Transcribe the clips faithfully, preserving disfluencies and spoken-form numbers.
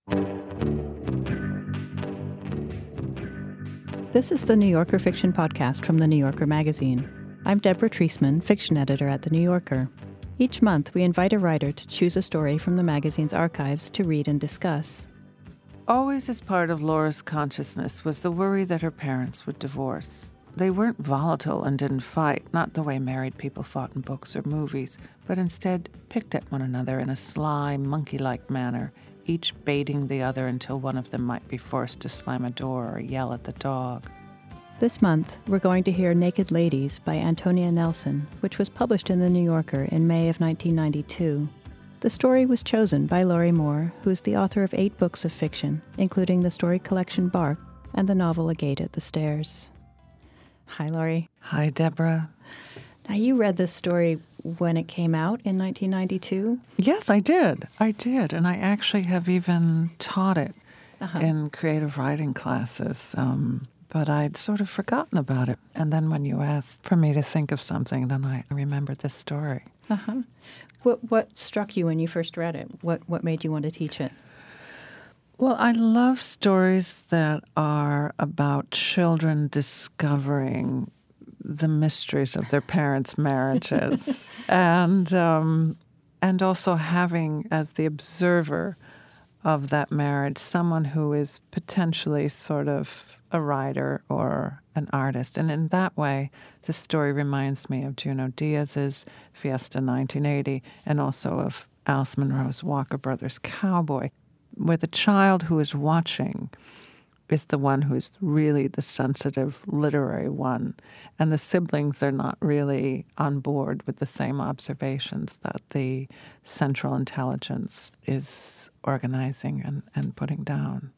This is the New Yorker Fiction Podcast from The New Yorker magazine. I'm Deborah Treisman, fiction editor at The New Yorker. Each month, we invite a writer to choose a story from the magazine's archives to read and discuss. Always as part of Laura's consciousness was the worry that her parents would divorce. They weren't volatile and didn't fight, not the way married people fought in books or movies, but instead picked at one another in a sly, monkey-like manner, each baiting the other until one of them might be forced to slam a door or yell at the dog. This month, we're going to hear Naked Ladies by Antonia Nelson, which was published in The New Yorker in May of nineteen ninety-two. The story was chosen by Lorrie Moore, who is the author of eight books of fiction, including the story collection Bark and the novel A Gate at the Stairs. Hi, Lorrie. Hi, Deborah. Now, you read this story when it came out in nineteen ninety-two? Yes, I did. I did. And I actually have even taught it uh-huh. in creative writing classes. Um, but I'd sort of forgotten about it. And then when you asked for me to think of something, then I remembered this story. Uh-huh. What, what struck you when you first read it? What, what made you want to teach it? Well, I love stories that are about children discovering the mysteries of their parents' marriages, and um, and also having as the observer of that marriage someone who is potentially sort of a writer or an artist. And in that way, this story reminds me of Junot Díaz's Fiesta nineteen eighty, and also of Alice Munro's Walker Brothers Cowboy, where the child who is watching is the one who is really the sensitive literary one, and the siblings are not really on board with the same observations that the central intelligence is organizing and, and putting down.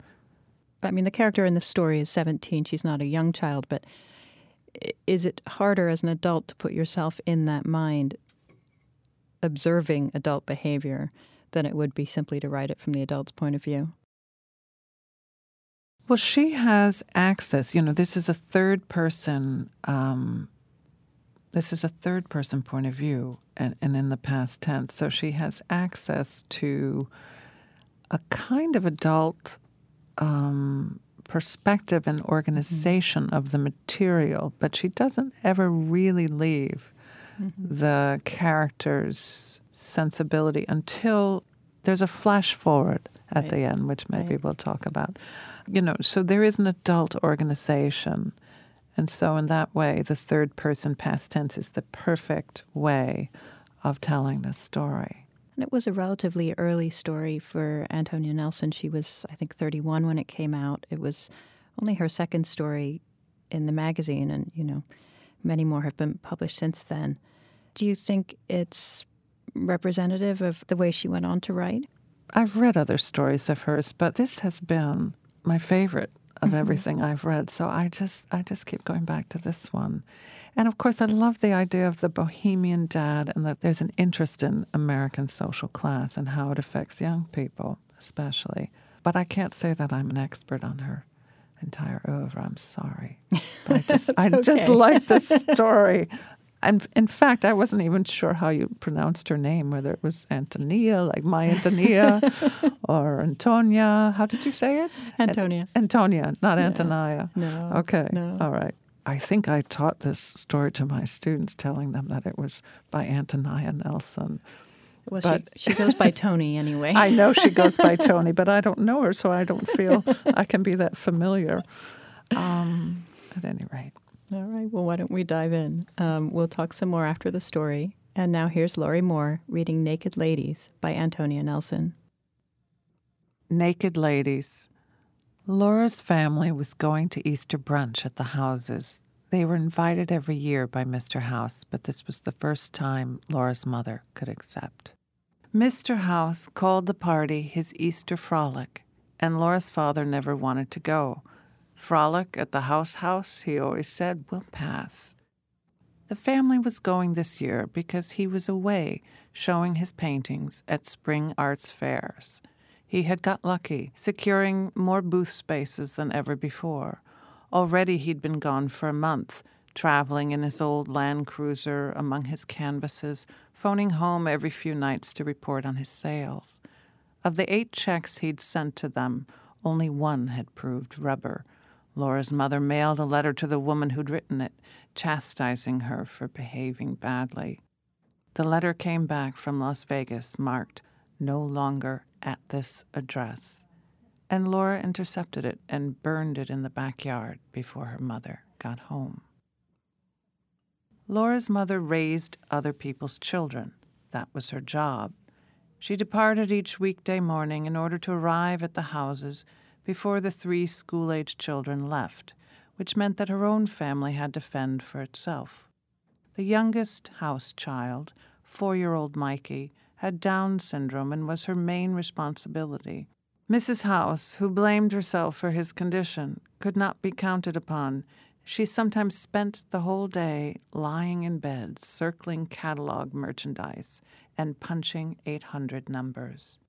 I mean, the character in the story is seventeen. She's not a young child, but is it harder as an adult to put yourself in that mind, observing adult behavior, than it would be simply to write it from the adult's point of view? Well, she has access. You know, this is a third person. Um, this is a third person point of view, and, and in the past tense. So she has access to a kind of adult um, perspective and organization mm-hmm. of the material, but she doesn't ever really leave mm-hmm. the character's sensibility until there's a flash forward at right. the end, which maybe right. we'll talk about. You know, so there is an adult organization. And so in that way, the third person past tense is the perfect way of telling the story. And it was a relatively early story for Antonia Nelson. She was, I think, thirty-one when it came out. It was only her second story in the magazine, and, you know, many more have been published since then. Do you think it's representative of the way she went on to write? I've read other stories of hers, but this has been my favorite of mm-hmm. everything I've read. So I just I just keep going back to this one. And of course, I love the idea of the bohemian dad, and that there's an interest in American social class and how it affects young people, especially. But I can't say that I'm an expert on her entire oeuvre. I'm sorry. But I just I okay. just like this story. And in fact, I wasn't even sure how you pronounced her name, whether it was Antonia, like my Antonia, or Antonia. How did you say it? Antonia. An- Antonia, not yeah. Antonia. No. Okay. No. All right. I think I taught this story to my students, telling them that it was by Antonia Nelson. Well, but she, she goes by Toni anyway. I know she goes by Toni, but I don't know her, so I don't feel I can be that familiar. Um, at any rate. All right. Well, why don't we dive in? Um, we'll talk some more after the story. And now here's Lorrie Moore reading Naked Ladies by Antonia Nelson. Naked Ladies. Laura's family was going to Easter brunch at the Houses. They were invited every year by Mister House, but this was the first time Laura's mother could accept. Mister House called the party his Easter frolic, and Laura's father never wanted to go. Frolic at the House House, he always said, will pass. The family was going this year because he was away showing his paintings at spring arts fairs. He had got lucky, securing more booth spaces than ever before. Already he'd been gone for a month, traveling in his old Land Cruiser among his canvases, phoning home every few nights to report on his sales. Of the eight checks he'd sent to them, only one had proved rubber. Laura's mother mailed a letter to the woman who'd written it, chastising her for behaving badly. The letter came back from Las Vegas, marked, "No longer at this address," and Laura intercepted it and burned it in the backyard before her mother got home. Laura's mother raised other people's children. That was her job. She departed each weekday morning in order to arrive at the houses before the three school-age children left, which meant that her own family had to fend for itself. The youngest house child, four-year-old Mikey, had Down syndrome and was her main responsibility. Missus House, who blamed herself for his condition, could not be counted upon. She sometimes spent the whole day lying in bed, circling catalog merchandise and punching eight hundred numbers.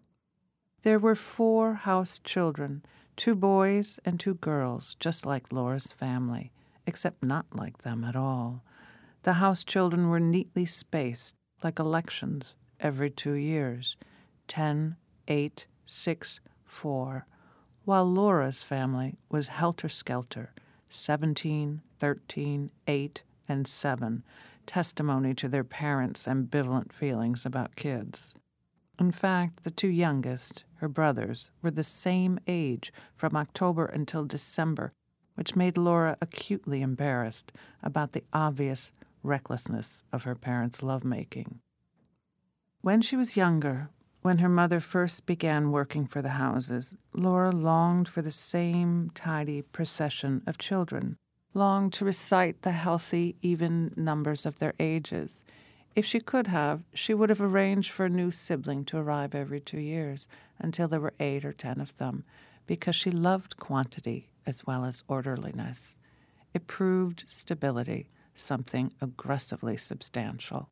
There were four house children, two boys and two girls, just like Laura's family, except not like them at all. The house children were neatly spaced, like elections, every two years, ten, eight, six, four, while Laura's family was helter-skelter, seventeen, thirteen, eight, and seven, testimony to their parents' ambivalent feelings about kids. In fact, the two youngest, her brothers, were the same age from October until December, which made Laura acutely embarrassed about the obvious recklessness of her parents' lovemaking. When she was younger, when her mother first began working for the houses, Laura longed for the same tidy procession of children, longed to recite the healthy, even numbers of their ages. If she could have, she would have arranged for a new sibling to arrive every two years until there were eight or ten of them, because she loved quantity as well as orderliness. It proved stability, something aggressively substantial.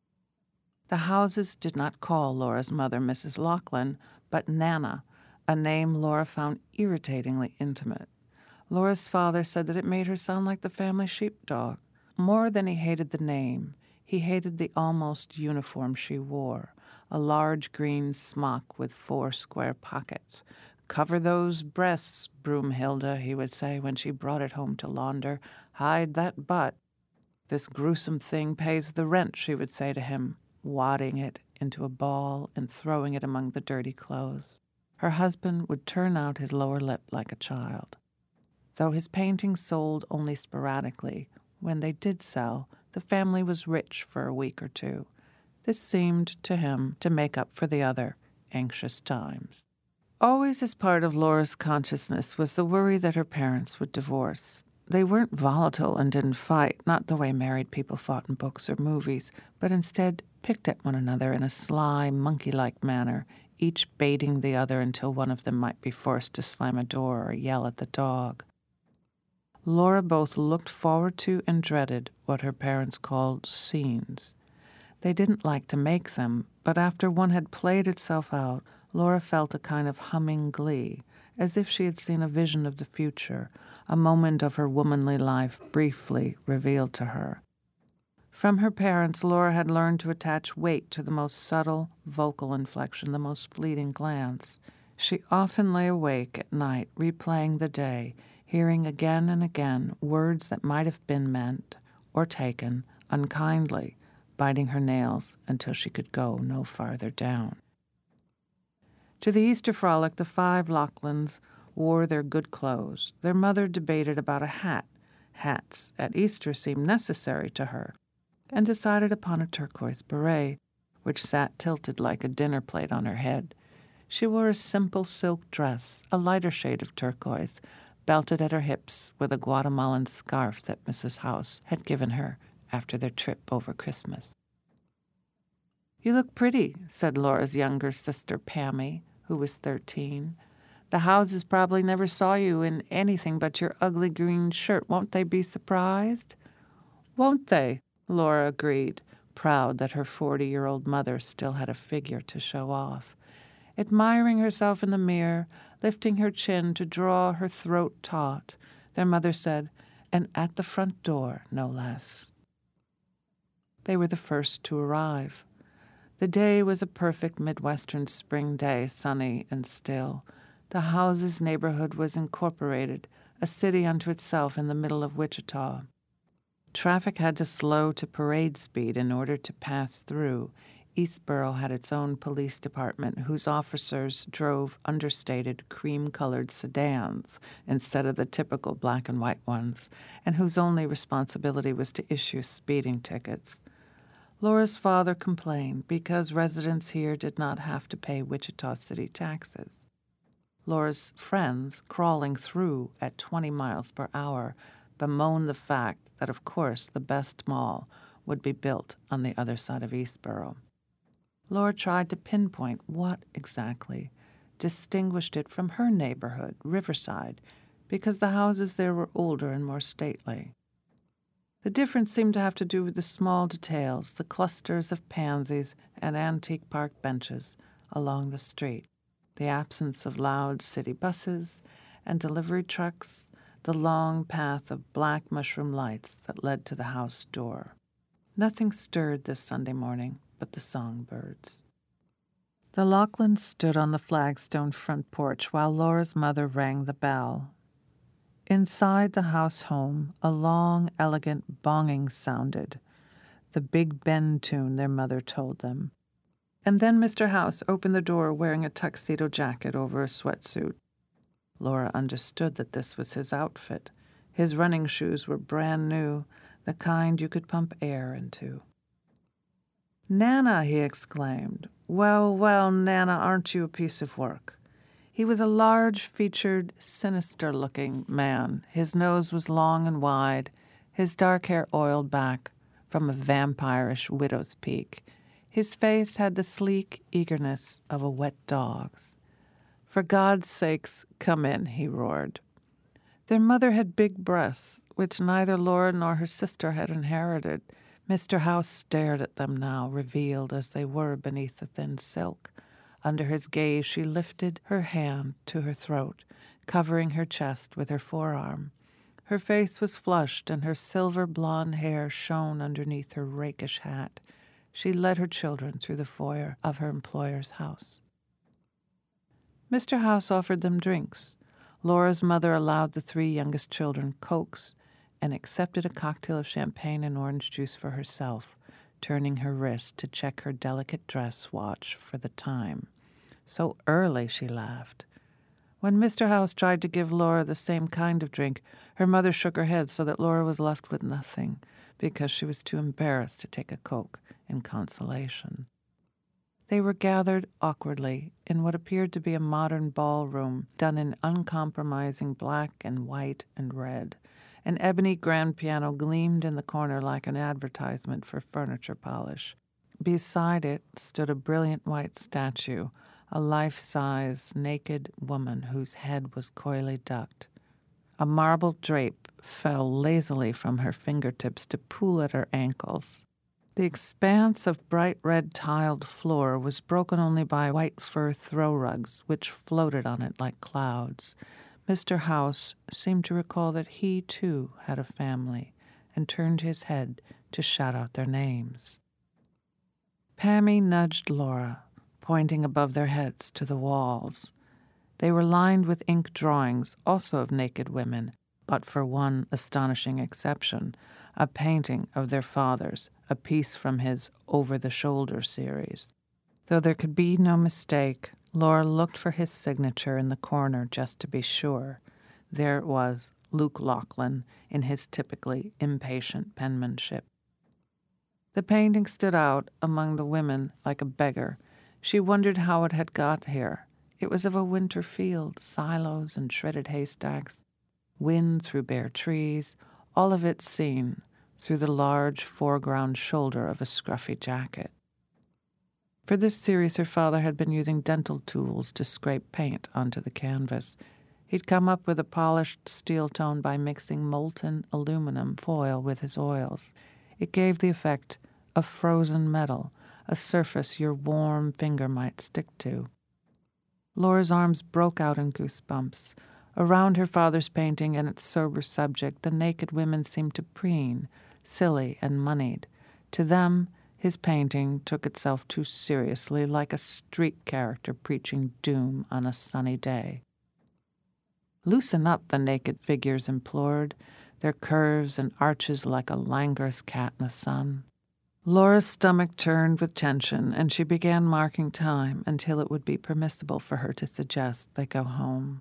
The houses did not call Laura's mother Missus Lachlan, but Nana, a name Laura found irritatingly intimate. Laura's father said that it made her sound like the family sheepdog. More than he hated the name, he hated the almost uniform she wore, a large green smock with four square pockets. "Cover those breasts, Broomhilda," he would say when she brought it home to launder. "Hide that butt." "This gruesome thing pays the rent," she would say to him, wadding it into a ball and throwing it among the dirty clothes. Her husband would turn out his lower lip like a child. Though his paintings sold only sporadically, when they did sell, the family was rich for a week or two. This seemed to him to make up for the other anxious times. Always as part of Laura's consciousness was the worry that her parents would divorce. They weren't volatile and didn't fight, not the way married people fought in books or movies, but instead picked at one another in a sly, monkey-like manner, each baiting the other until one of them might be forced to slam a door or yell at the dog. Laura both looked forward to and dreaded what her parents called scenes. They didn't like to make them, but after one had played itself out, Laura felt a kind of humming glee, as if she had seen a vision of the future, a moment of her womanly life briefly revealed to her. From her parents, Laura had learned to attach weight to the most subtle vocal inflection, the most fleeting glance. She often lay awake at night, replaying the day, hearing again and again words that might have been meant or taken unkindly, biting her nails until she could go no farther down. To the Easter frolic, the five Lachlans wore their good clothes. Their mother debated about a hat. Hats at Easter seemed necessary to her, and decided upon a turquoise beret, which sat tilted like a dinner plate on her head. She wore a simple silk dress, a lighter shade of turquoise, belted at her hips with a Guatemalan scarf that Missus House had given her after their trip over Christmas. "You look pretty," said Laura's younger sister, Pammy, who was thirteen. "The Houses probably never saw you in anything but your ugly green shirt. Won't they be surprised?" "Won't they?" Laura agreed, proud that her forty-year-old mother still had a figure to show off. Admiring herself in the mirror, lifting her chin to draw her throat taut, their mother said, "And at the front door, no less." They were the first to arrive. The day was a perfect Midwestern spring day, sunny and still. The Houses neighborhood was incorporated, a city unto itself in the middle of Wichita. Traffic had to slow to parade speed in order to pass through. Eastboro had its own police department, whose officers drove understated cream-colored sedans instead of the typical black and white ones, and whose only responsibility was to issue speeding tickets. Laura's father complained because residents here did not have to pay Wichita City taxes. Laura's friends, crawling through at twenty miles per hour, bemoaned the fact that, of course, the best mall would be built on the other side of Eastboro. Laura tried to pinpoint what exactly distinguished it from her neighborhood, Riverside, because the houses there were older and more stately. The difference seemed to have to do with the small details, the clusters of pansies and antique park benches along the street, the absence of loud city buses and delivery trucks, the long path of black mushroom lights that led to the house door. Nothing stirred this Sunday morning but the songbirds. The Laughlin's stood on the flagstone front porch while Laura's mother rang the bell. Inside the house home, a long, elegant bonging sounded, the Big Ben tune their mother told them. And then Mister House opened the door wearing a tuxedo jacket over a sweatsuit. Laura understood that this was his outfit. His running shoes were brand new, the kind you could pump air into. "Nana," he exclaimed. "Well, well, Nana, aren't you a piece of work?" He was a large-featured, sinister-looking man. His nose was long and wide, his dark hair oiled back from a vampirish widow's peak. His face had the sleek eagerness of a wet dog's. "For God's sakes, come in," he roared. Their mother had big breasts, which neither Laura nor her sister had inherited. Mister House stared at them now, revealed as they were beneath the thin silk. Under his gaze, she lifted her hand to her throat, covering her chest with her forearm. Her face was flushed, and her silver blonde hair shone underneath her rakish hat. She led her children through the foyer of her employer's house. Mister House offered them drinks. Laura's mother allowed the three youngest children Cokes and accepted a cocktail of champagne and orange juice for herself, turning her wrist to check her delicate dress watch for the time. "So early," she laughed. When Mister House tried to give Laura the same kind of drink, her mother shook her head so that Laura was left with nothing, because she was too embarrassed to take a Coke in consolation. They were gathered awkwardly in what appeared to be a modern ballroom done in uncompromising black and white and red. An ebony grand piano gleamed in the corner like an advertisement for furniture polish. Beside it stood a brilliant white statue, a life-size, naked woman whose head was coyly ducked. A marble drape fell lazily from her fingertips to pool at her ankles. The expanse of bright red tiled floor was broken only by white fur throw rugs, which floated on it like clouds. Mister House seemed to recall that he, too, had a family, and turned his head to shout out their names. Pammy nudged Laura, pointing above their heads to the walls. They were lined with ink drawings, also of naked women, but for one astonishing exception, a painting of their father's, a piece from his Over-the-Shoulder series. Though there could be no mistake, Laura looked for his signature in the corner just to be sure. There it was, Luke Laughlin, in his typically impatient penmanship. The painting stood out among the women like a beggar. She wondered how it had got here. It was of a winter field, silos and shredded haystacks, wind through bare trees, all of it seen through the large foreground shoulder of a scruffy jacket. For this series, her father had been using dental tools to scrape paint onto the canvas. He'd come up with a polished steel tone by mixing molten aluminum foil with his oils. It gave the effect of frozen metal, a surface your warm finger might stick to. Laura's arms broke out in goosebumps. Around her father's painting and its sober subject, the naked women seemed to preen, silly and moneyed. To them, His painting took itself too seriously, like a street character preaching doom on a sunny day. "Loosen up," the naked figures implored, their curves and arches like a languorous cat in the sun. Laura's stomach turned with tension, and she began marking time until it would be permissible for her to suggest they go home.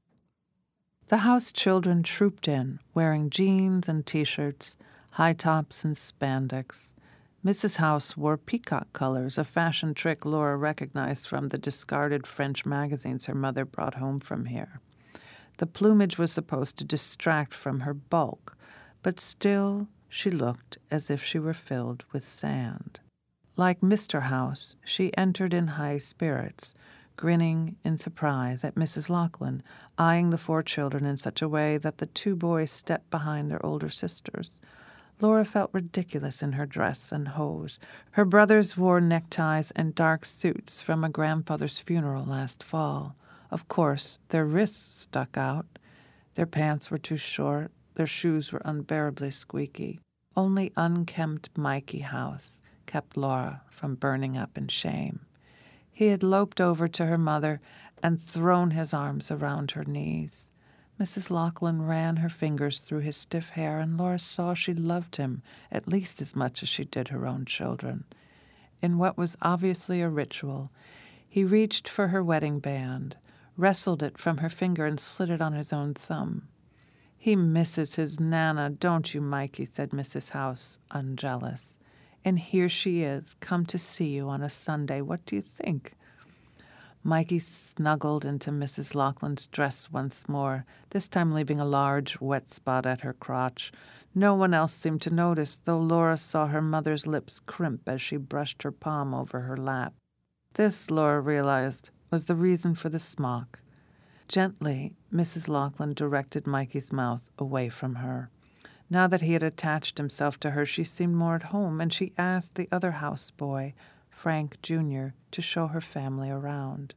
The house children trooped in, wearing jeans and T-shirts, high tops and spandex. Missus House wore peacock colors, a fashion trick Laura recognized from the discarded French magazines her mother brought home from here. The plumage was supposed to distract from her bulk, but still she looked as if she were filled with sand. Like Mister House, she entered in high spirits, grinning in surprise at Missus Lachlan, eyeing the four children in such a way that the two boys stepped behind their older sisters. Laura felt ridiculous in her dress and hose. Her brothers wore neckties and dark suits from a grandfather's funeral last fall. Of course, their wrists stuck out. Their pants were too short. Their shoes were unbearably squeaky. Only unkempt Mikey House kept Laura from burning up in shame. He had loped over to her mother and thrown his arms around her knees. Missus Lachlan ran her fingers through his stiff hair, and Laura saw she loved him at least as much as she did her own children. In what was obviously a ritual, he reached for her wedding band, wrestled it from her finger, and slid it on his own thumb. "He misses his Nana, don't you, Mikey?" said Missus House, unjealous. "And here she is, come to see you on a Sunday. What do you think?" Mikey snuggled into Missus Lachlan's dress once more, this time leaving a large wet spot at her crotch. No one else seemed to notice, though Laura saw her mother's lips crimp as she brushed her palm over her lap. This, Laura realized, was the reason for the smock. Gently, Missus Lachlan directed Mikey's mouth away from her. Now that he had attached himself to her, she seemed more at home, and she asked the other houseboy, Frank Junior, to show her family around.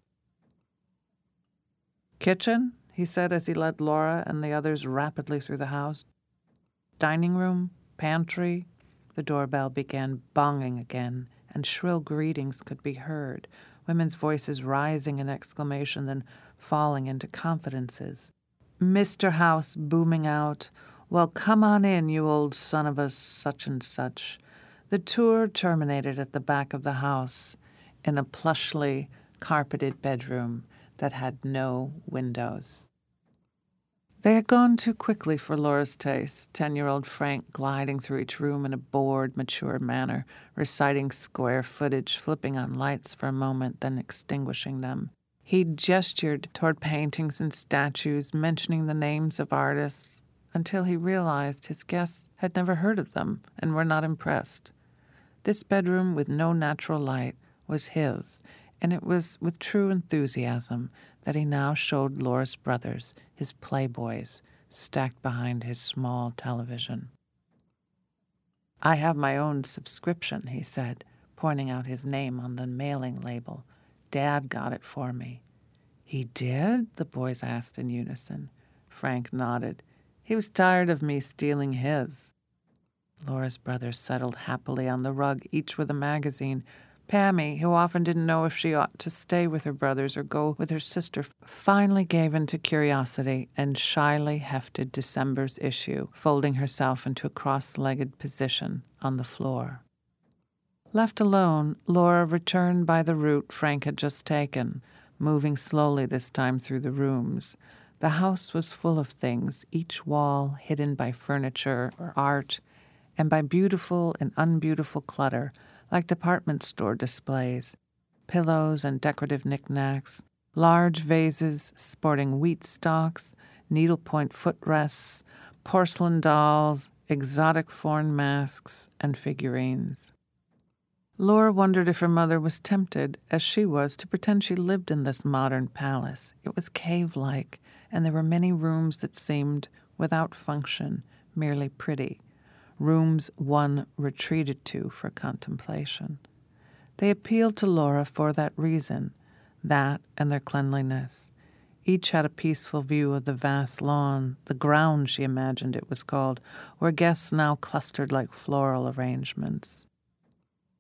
"Kitchen?" he said as he led Laura and the others rapidly through the house. "Dining room? Pantry?" The doorbell began bonging again, and shrill greetings could be heard, women's voices rising in exclamation, then falling into confidences. Mister House booming out, "Well, come on in, you old son of a such and such." The tour terminated at the back of the house in a plushly carpeted bedroom that had no windows. They had gone too quickly for Laura's taste, ten-year-old Frank gliding through each room in a bored, mature manner, reciting square footage, flipping on lights for a moment, then extinguishing them. He gestured toward paintings and statues, mentioning the names of artists, until he realized his guests had never heard of them and were not impressed. This bedroom with no natural light was his, and it was with true enthusiasm that he now showed Laura's brothers, his playboys, stacked behind his small television. "I have my own subscription," he said, pointing out his name on the mailing label. "Dad got it for me." "He did?" the boys asked in unison. Frank nodded. "He was tired of me stealing his." Laura's brothers settled happily on the rug, each with a magazine. Pammy, who often didn't know if she ought to stay with her brothers or go with her sister, finally gave in to curiosity and shyly hefted December's issue, folding herself into a cross-legged position on the floor. Left alone, Laura returned by the route Frank had just taken, moving slowly this time through the rooms. The house was full of things, each wall hidden by furniture or art, and by beautiful and unbeautiful clutter, like department store displays, pillows and decorative knickknacks, large vases sporting wheat stalks, needlepoint footrests, porcelain dolls, exotic foreign masks, and figurines. Laura wondered if her mother was tempted, as she was, to pretend she lived in this modern palace. It was cave-like, and there were many rooms that seemed without function, merely pretty. Rooms one retreated to for contemplation. They appealed to Laura for that reason, that and their cleanliness. Each had a peaceful view of the vast lawn, the ground she imagined it was called, where guests now clustered like floral arrangements.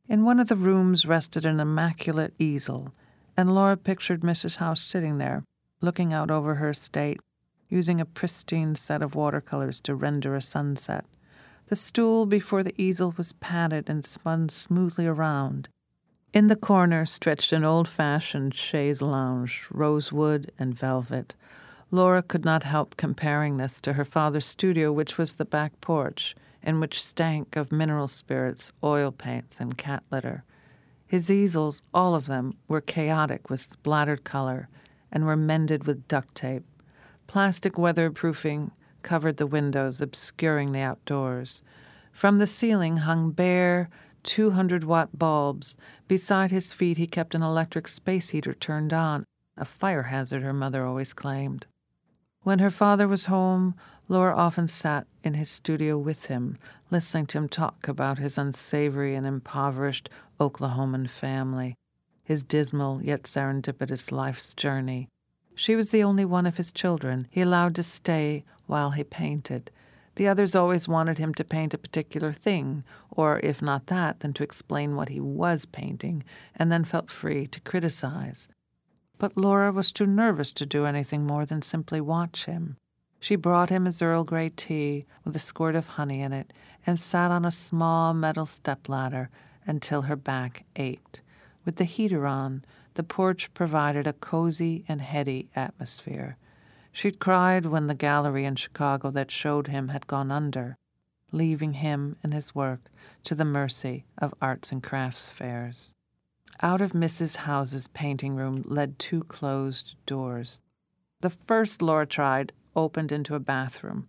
In one of the rooms rested an immaculate easel, and Laura pictured Missus House sitting there, looking out over her estate, using a pristine set of watercolors to render a sunset. The stool before the easel was padded and spun smoothly around. In the corner stretched an old-fashioned chaise lounge, rosewood and velvet. Laura could not help comparing this to her father's studio, which was the back porch, and which stank of mineral spirits, oil paints, and cat litter. His easels, all of them, were chaotic with splattered color and were mended with duct tape. Plastic weatherproofing covered the windows, obscuring the outdoors. From the ceiling hung bare two hundred watt bulbs. Beside his feet he kept an electric space heater turned on, a fire hazard her mother always claimed. When her father was home, Laura often sat in his studio with him, listening to him talk about his unsavory and impoverished Oklahoman family, his dismal yet serendipitous life's journey. She was the only one of his children he allowed to stay while he painted. The others always wanted him to paint a particular thing, or if not that, then to explain what he was painting, and then felt free to criticize. But Laura was too nervous to do anything more than simply watch him. She brought him his Earl Grey tea with a squirt of honey in it and sat on a small metal stepladder until her back ached. With the heater on, the porch provided a cozy and heady atmosphere. She'd cried when the gallery in Chicago that showed him had gone under, leaving him and his work to the mercy of arts and crafts fairs. Out of Missus House's painting room led two closed doors. The first Laura tried opened into a bathroom.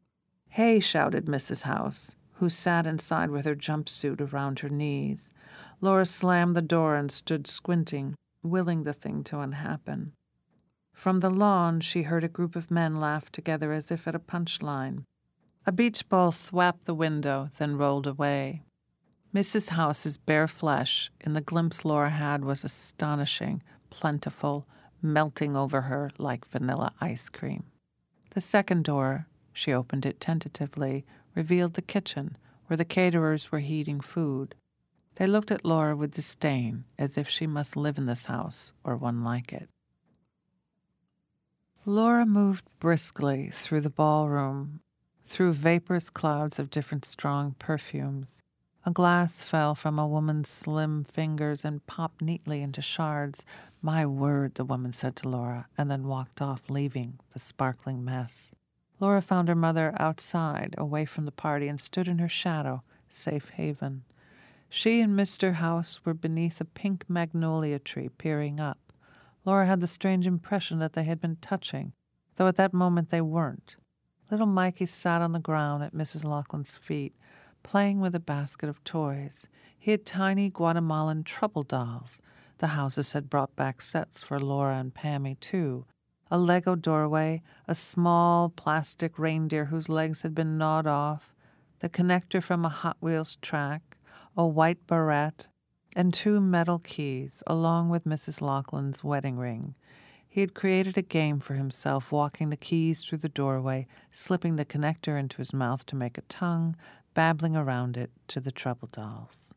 "Hey," shouted Missus House, who sat inside with her jumpsuit around her knees. Laura slammed the door and stood squinting, willing the thing to unhappen. From the lawn she heard a group of men laugh together as if at a punchline. A beach ball thwapped the window, then rolled away. Missus House's bare flesh, in the glimpse Laura had, was astonishing, plentiful, melting over her like vanilla ice cream. The second door, she opened it tentatively, revealed the kitchen, where the caterers were heating food. They looked at Laura with disdain, as if she must live in this house or one like it. Laura moved briskly through the ballroom, through vaporous clouds of different strong perfumes. A glass fell from a woman's slim fingers and popped neatly into shards. "My word," the woman said to Laura, and then walked off, leaving the sparkling mess. Laura found her mother outside, away from the party, and stood in her shadow, safe haven. She and Mister House were beneath a pink magnolia tree, peering up. Laura had the strange impression that they had been touching, though at that moment they weren't. Little Mikey sat on the ground at Missus Laughlin's feet, playing with a basket of toys. He had tiny Guatemalan trouble dolls. The Houses had brought back sets for Laura and Pammy, too. A Lego doorway, a small plastic reindeer whose legs had been gnawed off, the connector from a Hot Wheels track, a white barrette, and two metal keys, along with Missus Laughlin's wedding ring. He had created a game for himself, walking the keys through the doorway, slipping the connector into his mouth to make a tongue, babbling around it to the trouble dolls.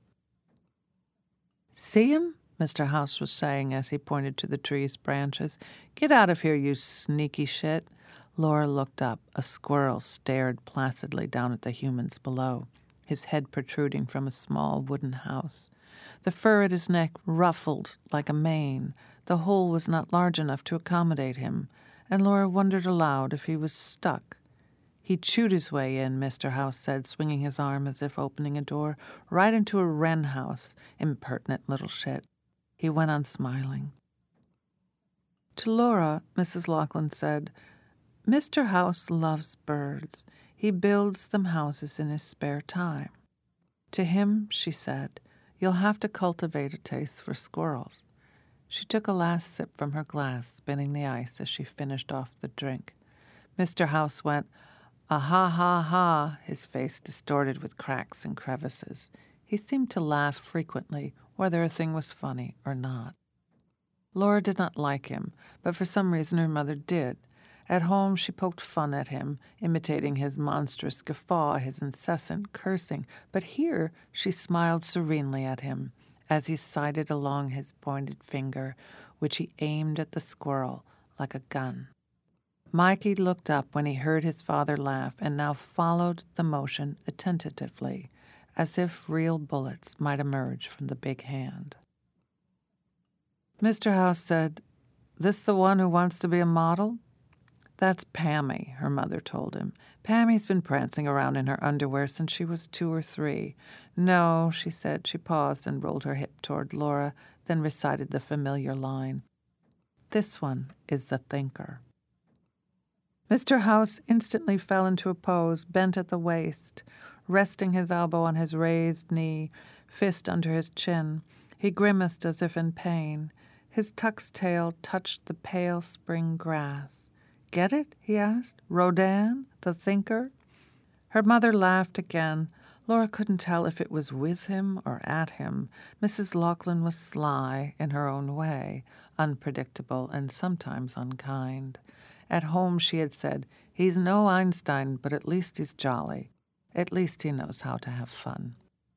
"See him?" Mister House was saying as he pointed to the tree's branches. "Get out of here, you sneaky shit." Laura looked up. A squirrel stared placidly down at the humans below, his head protruding from a small wooden house. The fur at his neck ruffled like a mane. The hole was not large enough to accommodate him, and Laura wondered aloud if he was stuck. "He chewed his way in," Mister House said, swinging his arm as if opening a door, "right into a wren house. Impertinent little shit." He went on smiling. To Laura, Missus Laughlin said, "Mister House loves birds. He builds them houses in his spare time." To him, she said, "You'll have to cultivate a taste for squirrels." She took a last sip from her glass, spinning the ice as she finished off the drink. Mister House went, "Ah ha ha ha," his face distorted with cracks and crevices. He seemed to laugh frequently, whether a thing was funny or not. Laura did not like him, but for some reason her mother did, At home, she poked fun at him, imitating his monstrous guffaw, his incessant cursing. But here she smiled serenely at him as he sighted along his pointed finger, which he aimed at the squirrel like a gun. Mikey looked up when he heard his father laugh and now followed the motion attentively, as if real bullets might emerge from the big hand. Mister House said, "This the one who wants to be a model?" "That's Pammy," her mother told him. "Pammy's been prancing around in her underwear since she was two or three. No," she said. She paused and rolled her hip toward Laura, then recited the familiar line. "This one is the thinker." Mister House instantly fell into a pose, bent at the waist, resting his elbow on his raised knee, fist under his chin. He grimaced as if in pain. His tuck's tail touched the pale spring grass. "Get it?" he asked. "Rodin, the thinker?" Her mother laughed again. Laura couldn't tell if it was with him or at him. Missus Loughlin was sly in her own way, unpredictable and sometimes unkind. At home she had said, "He's no Einstein, but at least he's jolly. At least he knows how to have fun."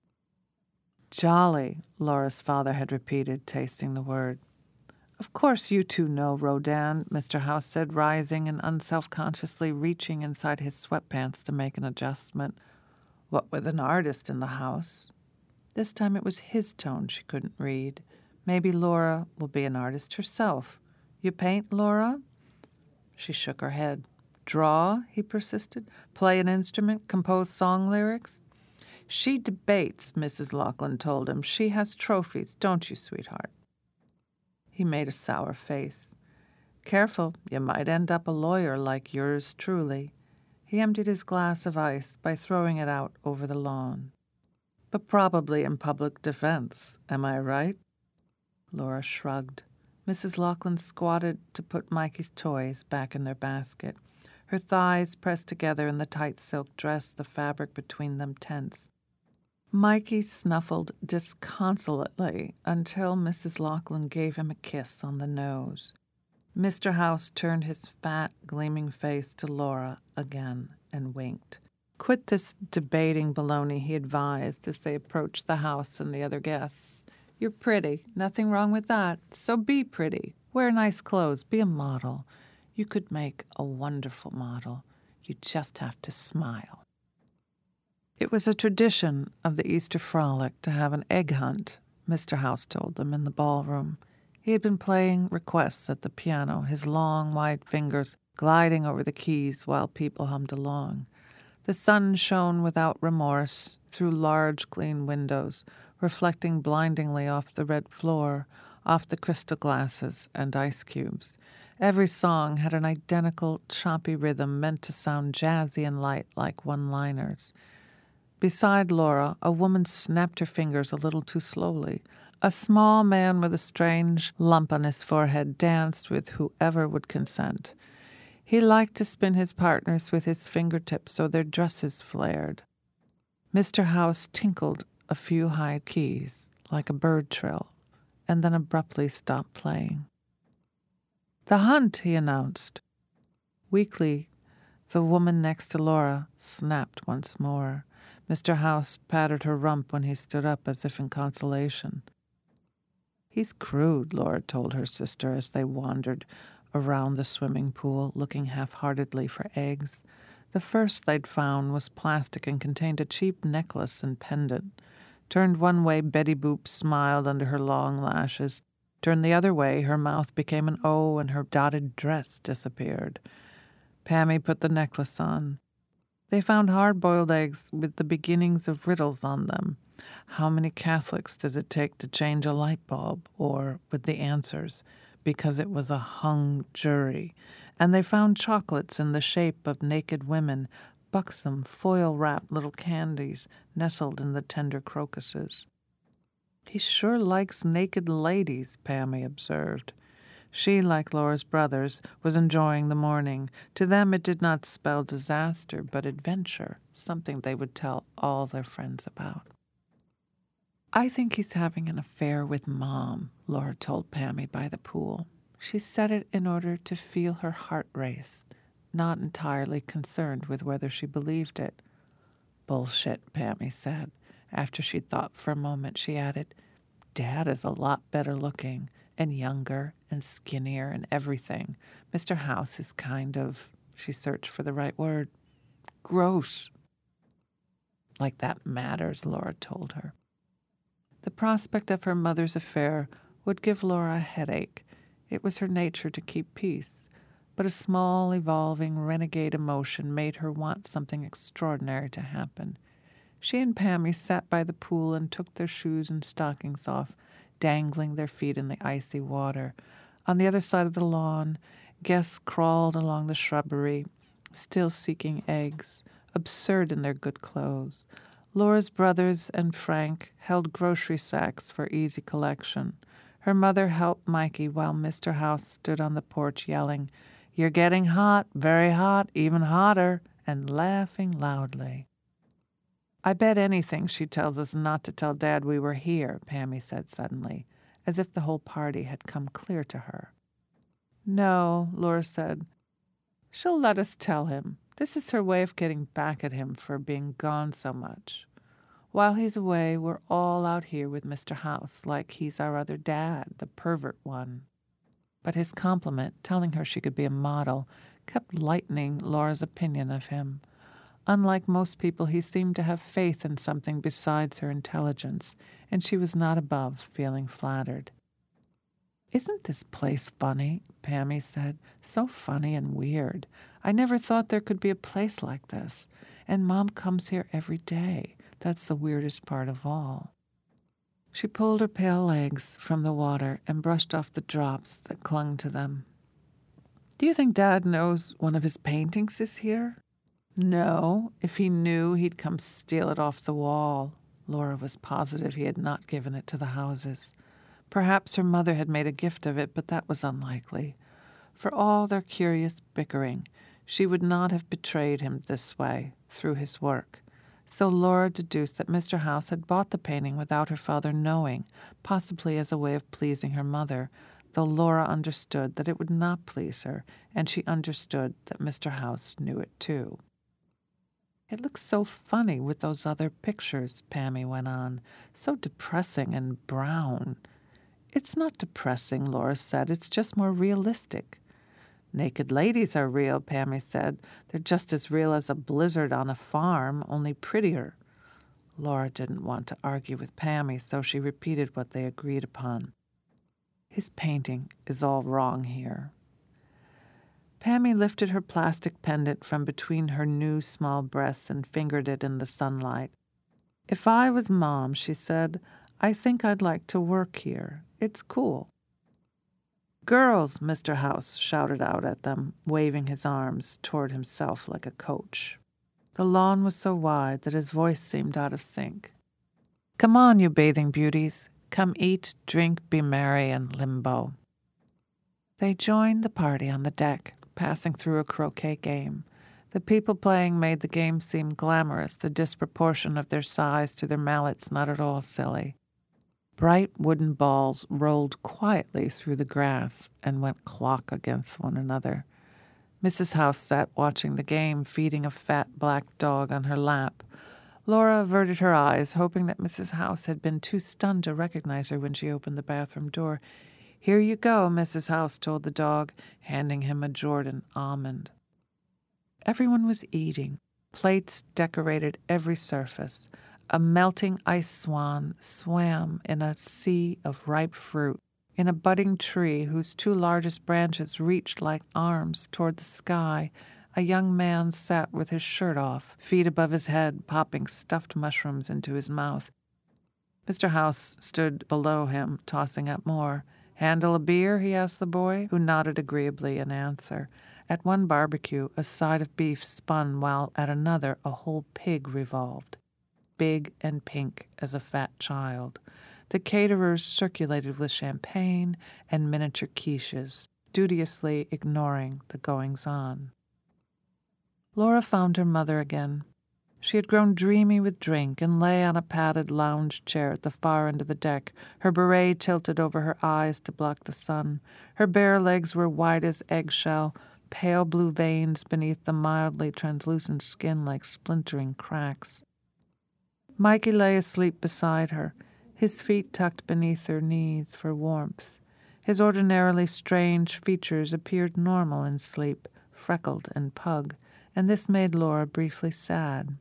"Jolly," Laura's father had repeated, tasting the word. "Of course you two know Rodin," Mister House said, rising and unself-consciously reaching inside his sweatpants to make an adjustment. What with an artist in the house? This time it was his tone she couldn't read. Maybe Laura will be an artist herself. "You paint, Laura?" She shook her head. "Draw?" he persisted. "Play an instrument? Compose song lyrics?" "She debates," Missus Loughlin told him. "She has trophies, don't you, sweetheart?" He made a sour face. "Careful, you might end up a lawyer like yours truly." He emptied his glass of ice by throwing it out over the lawn. "But probably in public defense, am I right?" Laura shrugged. Missus Loughlin squatted to put Mikey's toys back in their basket. Her thighs pressed together in the tight silk dress, the fabric between them tense. Mikey snuffled disconsolately until Missus Loughlin gave him a kiss on the nose. Mister House turned his fat, gleaming face to Laura again and winked. "Quit this debating baloney," he advised as they approached the house and the other guests. "You're pretty. Nothing wrong with that. So be pretty. Wear nice clothes. Be a model. You could make a wonderful model. You just have to smile." It was a tradition of the Easter frolic to have an egg hunt, Mister House told them in the ballroom. He had been playing requests at the piano, his long, white fingers gliding over the keys while people hummed along. The sun shone without remorse through large, clean windows, reflecting blindingly off the red floor, off the crystal glasses and ice cubes. Every song had an identical, choppy rhythm meant to sound jazzy and light like one-liners. Beside Laura, a woman snapped her fingers a little too slowly. A small man with a strange lump on his forehead danced with whoever would consent. He liked to spin his partners with his fingertips so their dresses flared. Mister House tinkled a few high keys, like a bird trill, and then abruptly stopped playing. "The hunt," he announced. Weakly, the woman next to Laura snapped once more. Mister House patted her rump when he stood up as if in consolation. "He's crude," Laura told her sister as they wandered around the swimming pool, looking half-heartedly for eggs. The first they'd found was plastic and contained a cheap necklace and pendant. Turned one way, Betty Boop smiled under her long lashes. Turned the other way, her mouth became an O and her dotted dress disappeared. Pammy put the necklace on. They found hard-boiled eggs with the beginnings of riddles on them. How many Catholics does it take to change a light bulb? Or with the answers, because it was a hung jury. And they found chocolates in the shape of naked women, buxom, foil-wrapped little candies nestled in the tender crocuses. "He sure likes naked ladies," Pammy observed. She, like Laura's brothers, was enjoying the morning. To them it did not spell disaster, but adventure, something they would tell all their friends about. "I think he's having an affair with Mom," Laura told Pammy by the pool. She said it in order to feel her heart race, not entirely concerned with whether she believed it. "Bullshit," Pammy said. After she'd thought for a moment, she added, "Dad is a lot better looking and younger and skinnier and everything. Mister House is kind of," she searched for the right word, "gross." "Like that matters," Laura told her. The prospect of her mother's affair would give Laura a headache. It was her nature to keep peace, but a small, evolving, renegade emotion made her want something extraordinary to happen. She and Pammy sat by the pool and took their shoes and stockings off, dangling their feet in the icy water. On the other side of the lawn, guests crawled along the shrubbery, still seeking eggs, absurd in their good clothes. Laura's brothers and Frank held grocery sacks for easy collection. Her mother helped Mikey while Mister House stood on the porch yelling, "You're getting hot, very hot, even hotter," and laughing loudly. "I bet anything she tells us not to tell Dad we were here," Pammy said suddenly, as if the whole party had come clear to her. "No," Laura said. "She'll let us tell him. This is her way of getting back at him for being gone so much. While he's away, we're all out here with Mister House, like he's our other dad, the pervert one." But his compliment, telling her she could be a model, kept lightening Laura's opinion of him. Unlike most people, he seemed to have faith in something besides her intelligence, and she was not above feeling flattered. "Isn't this place funny?" Pammy said. "So funny and weird. I never thought there could be a place like this. And Mom comes here every day. That's the weirdest part of all." She pulled her pale legs from the water and brushed off the drops that clung to them. "Do you think Dad knows one of his paintings is here?" "No. If he knew, he'd come steal it off the wall." Laura was positive he had not given it to the Houses. Perhaps her mother had made a gift of it, but that was unlikely. For all their curious bickering, she would not have betrayed him this way, through his work. So Laura deduced that Mister House had bought the painting without her father knowing, possibly as a way of pleasing her mother, though Laura understood that it would not please her, and she understood that Mister House knew it too. "It looks so funny with those other pictures," Pammy went on, "so depressing and brown." "It's not depressing," Laura said. "It's just more realistic." "Naked ladies are real," Pammy said. "They're just as real as a blizzard on a farm, only prettier." Laura didn't want to argue with Pammy, so she repeated what they agreed upon. "His painting is all wrong here." Pammy lifted her plastic pendant from between her new small breasts and fingered it in the sunlight. "If I was Mom," she said, "I think I'd like to work here. It's cool." "Girls," Mister House shouted out at them, waving his arms toward himself like a coach. The lawn was so wide that his voice seemed out of sync. "Come on, you bathing beauties. Come eat, drink, be merry, and limbo." They joined the party on the deck, passing through a croquet game. The people playing made the game seem glamorous, the disproportion of their size to their mallets not at all silly. Bright wooden balls rolled quietly through the grass and went clock against one another. Missus House sat watching the game, feeding a fat black dog on her lap. Laura averted her eyes, hoping that Missus House had been too stunned to recognize her when she opened the bathroom door. "Here you go," Missus House told the dog, handing him a Jordan almond. Everyone was eating. Plates decorated every surface. A melting ice swan swam in a sea of ripe fruit. In a budding tree whose two largest branches reached like arms toward the sky, a young man sat with his shirt off, feet above his head, popping stuffed mushrooms into his mouth. Mister House stood below him, tossing up more. "Handle a beer?" he asked the boy, who nodded agreeably in answer. At one barbecue, a side of beef spun, while at another a whole pig revolved, big and pink as a fat child. The caterers circulated with champagne and miniature quiches, studiously ignoring the goings-on. Laura found her mother again. She had grown dreamy with drink and lay on a padded lounge chair at the far end of the deck, her beret tilted over her eyes to block the sun. Her bare legs were white as eggshell, pale blue veins beneath the mildly translucent skin like splintering cracks. Mikey lay asleep beside her, his feet tucked beneath her knees for warmth. His ordinarily strange features appeared normal in sleep, freckled and pug, and this made Laura briefly sad.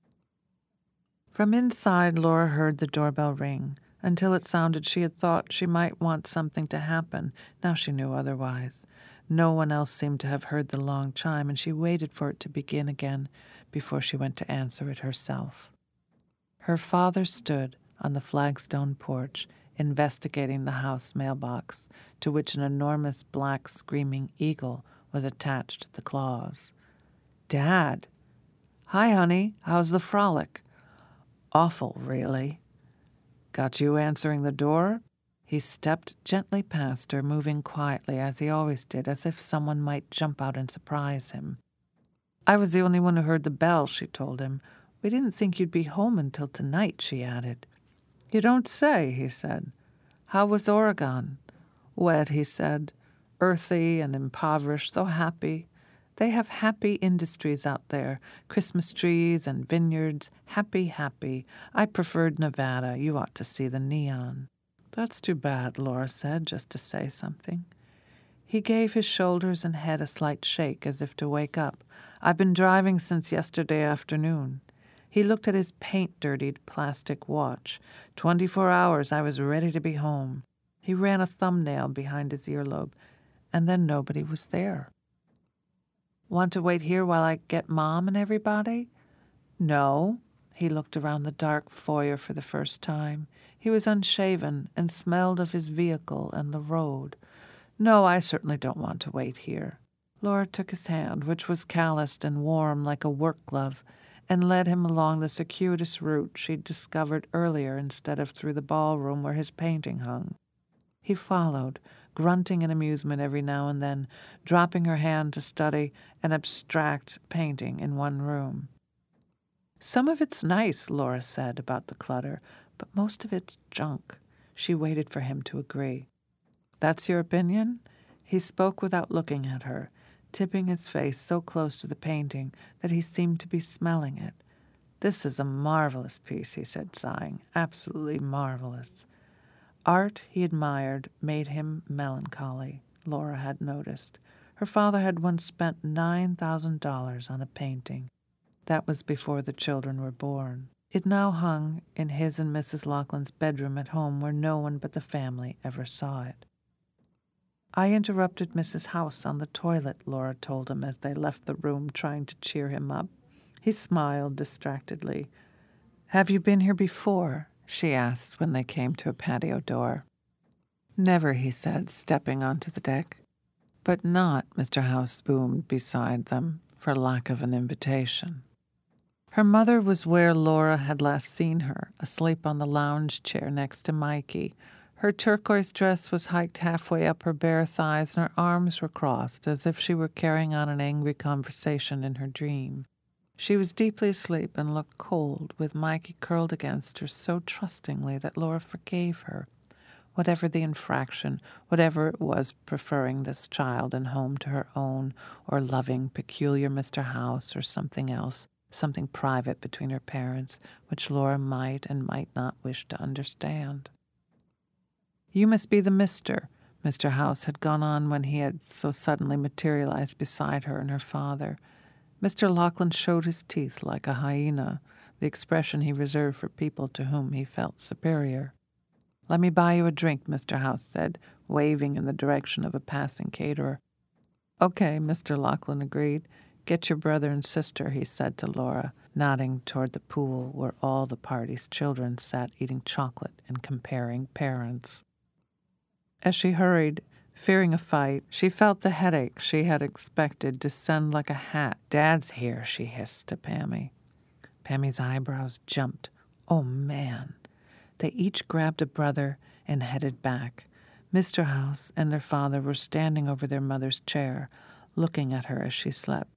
From inside, Laura heard the doorbell ring. Until it sounded, she had thought she might want something to happen. Now she knew otherwise. No one else seemed to have heard the long chime, and she waited for it to begin again before she went to answer it herself. Her father stood on the flagstone porch, investigating the house mailbox, to which an enormous black screaming eagle was attached to the claws. "Dad!" "Hi, honey. How's the frolic?" "Awful, really." "Got you answering the door?" He stepped gently past her, moving quietly, as he always did, as if someone might jump out and surprise him. "I was the only one who heard the bell," she told him. "We didn't think you'd be home until tonight," she added. "You don't say," he said. "How was Oregon?" "Wet," he said. "Earthy and impoverished, though happy. They have happy industries out there, Christmas trees and vineyards. Happy, happy. I preferred Nevada. You ought to see the neon." "That's too bad," Laura said, just to say something. He gave his shoulders and head a slight shake, as if to wake up. "I've been driving since yesterday afternoon." He looked at his paint-dirtied plastic watch. Twenty-four hours, I was ready to be home. He ran a thumbnail behind his earlobe, and then nobody was there. "Want to wait here while I get Mom and everybody?" "No." He looked around the dark foyer for the first time. He was unshaven and smelled of his vehicle and the road. "No, I certainly don't want to wait here." Laura took his hand, which was calloused and warm like a work glove, and led him along the circuitous route she'd discovered earlier instead of through the ballroom where his painting hung. He followed, grunting in amusement every now and then, dropping her hand to study an abstract painting in one room. "Some of it's nice," Laura said about the clutter, "but most of it's junk." She waited for him to agree. "That's your opinion?" He spoke without looking at her, tipping his face so close to the painting that he seemed to be smelling it. "This is a marvelous piece," he said, sighing. "Absolutely marvelous." Art he admired made him melancholy, Laura had noticed. Her father had once spent nine thousand dollars on a painting. That was before the children were born. It now hung in his and Missus Laughlin's bedroom at home, where no one but the family ever saw it. "I interrupted Missus House on the toilet," Laura told him as they left the room, trying to cheer him up. He smiled distractedly. "Have you been here before?" she asked when they came to a patio door. "Never," he said, stepping onto the deck. "But not," Mister House boomed beside them, "for lack of an invitation." Her mother was where Laura had last seen her, asleep on the lounge chair next to Mikey. Her turquoise dress was hiked halfway up her bare thighs, and her arms were crossed, as if she were carrying on an angry conversation in her dream. She was deeply asleep and looked cold, with Mikey curled against her so trustingly that Laura forgave her. Whatever the infraction, whatever it was preferring this child and home to her own, or loving peculiar Mister House, or something else, something private between her parents, which Laura might and might not wish to understand. "You must be the Mister," Mister House had gone on when he had so suddenly materialized beside her and her father. Mister Laughlin showed his teeth like a hyena, the expression he reserved for people to whom he felt superior. "Let me buy you a drink," Mister House said, waving in the direction of a passing caterer. "Okay," Mister Laughlin agreed. "Get your brother and sister," he said to Laura, nodding toward the pool where all the party's children sat eating chocolate and comparing parents. As she hurried, fearing a fight, she felt the headache she had expected descend like a hat. "Dad's here," she hissed to Pammy. Pammy's eyebrows jumped. Oh, man. They each grabbed a brother and headed back. Mister House and their father were standing over their mother's chair, looking at her as she slept.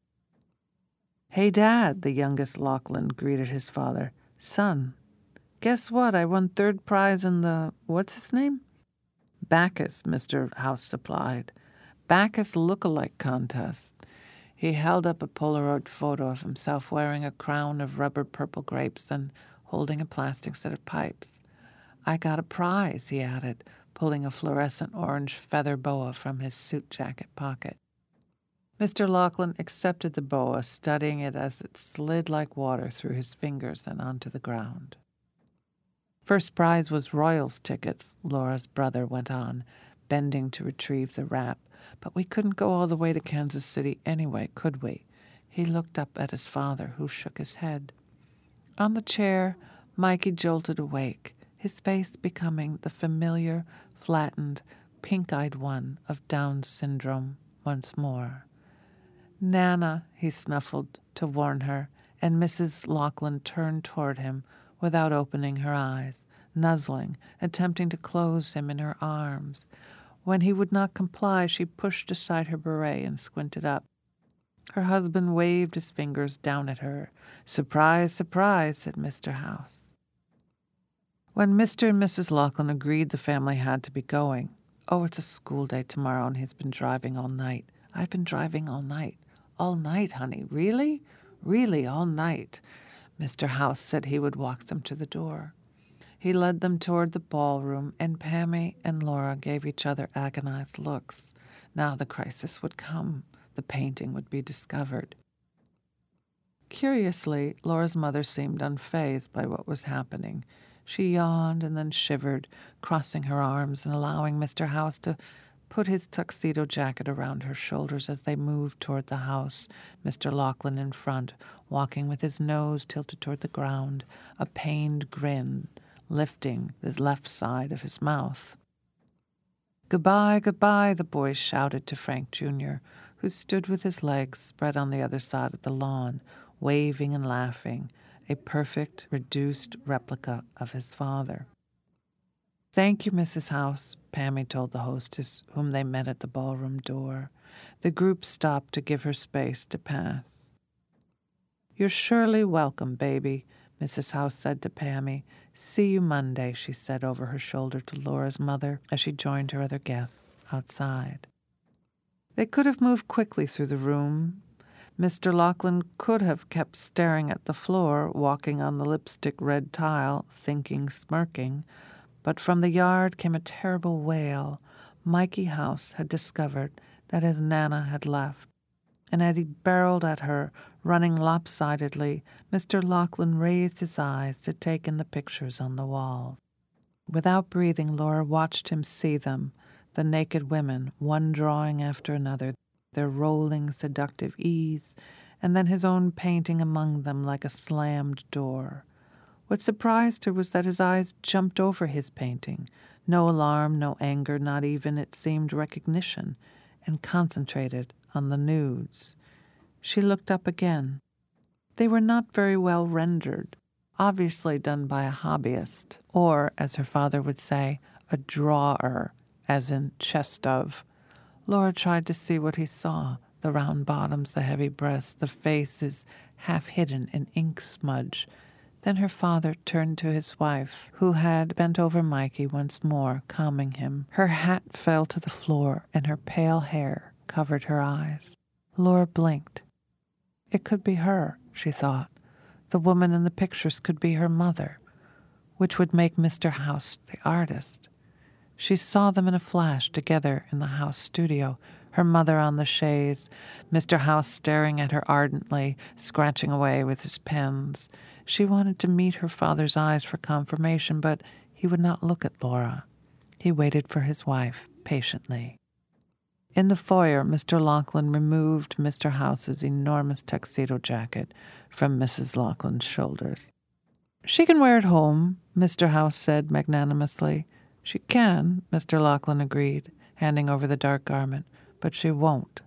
"Hey, Dad," the youngest Laughlin greeted his father. "Son, guess what? I won third prize in the, what's his name?" "Bacchus," Mister House supplied. "Bacchus look-alike contest. He held up a Polaroid photo of himself wearing a crown of rubber purple grapes and holding a plastic set of pipes. "I got a prize," he added, pulling a fluorescent orange feather boa from his suit jacket pocket. Mister Lachlan accepted the boa, studying it as it slid like water through his fingers and onto the ground. "First prize was Royals tickets," Laura's brother went on, bending to retrieve the wrap. "But we couldn't go all the way to Kansas City anyway, could we?" He looked up at his father, who shook his head. On the chair, Mikey jolted awake, his face becoming the familiar, flattened, pink-eyed one of Down syndrome once more. "Nana," he snuffled to warn her, and Missus Lachlan turned toward him without opening her eyes, nuzzling, attempting to close him in her arms. When he would not comply, she pushed aside her beret and squinted up. Her husband waved his fingers down at her. "Surprise, surprise," said Mister House. When Mister and Missus Lachlan agreed the family had to be going, "Oh, it's a school day tomorrow, and he's been driving all night. I've been driving all night. All night, honey. Really? Really, all night." Mister House said he would walk them to the door. He led them toward the ballroom, and Pammy and Laura gave each other agonized looks. Now the crisis would come. The painting would be discovered. Curiously, Laura's mother seemed unfazed by what was happening. She yawned and then shivered, crossing her arms and allowing Mister House to put his tuxedo jacket around her shoulders as they moved toward the house, Mister Lachlan in front, walking with his nose tilted toward the ground, a pained grin lifting the left side of his mouth. "Goodbye, goodbye," the boys shouted to Frank Junior, who stood with his legs spread on the other side of the lawn, waving and laughing, a perfect, reduced replica of his father. "Thank you, Missus House," Pammy told the hostess, whom they met at the ballroom door. The group stopped to give her space to pass. "You're surely welcome, baby," Missus House said to Pammy. "See you Monday," she said over her shoulder to Laura's mother as she joined her other guests outside. They could have moved quickly through the room. Mister Lachlan could have kept staring at the floor, walking on the lipstick-red tile, thinking, smirking. But from the yard came a terrible wail. Mikey House had discovered that his Nana had left. And as he barreled at her, running lopsidedly, Mister Lachlan raised his eyes to take in the pictures on the wall. Without breathing, Laura watched him see them, the naked women, one drawing after another, their rolling, seductive ease, and then his own painting among them like a slammed door. What surprised her was that his eyes jumped over his painting, no alarm, no anger, not even, it seemed, recognition, and concentrated on the nudes. She looked up again. They were not very well rendered, obviously done by a hobbyist, or, as her father would say, a drawer, as in chest of. Laura tried to see what he saw, the round bottoms, the heavy breasts, the faces half hidden in ink smudge. Then her father turned to his wife, who had bent over Mikey once more, calming him. Her hat fell to the floor, and her pale hair covered her eyes. Laura blinked. It could be her, she thought. The woman in the pictures could be her mother, which would make Mister House the artist. She saw them in a flash together in the house studio, her mother on the chaise, Mister House staring at her ardently, scratching away with his pens. She wanted to meet her father's eyes for confirmation, but he would not look at Laura. He waited for his wife patiently. In the foyer, Mister Lachlan removed Mister House's enormous tuxedo jacket from Missus Lachlan's shoulders. "She can wear it home," Mister House said magnanimously. "She can," Mister Lachlan agreed, handing over the dark garment, "but she won't."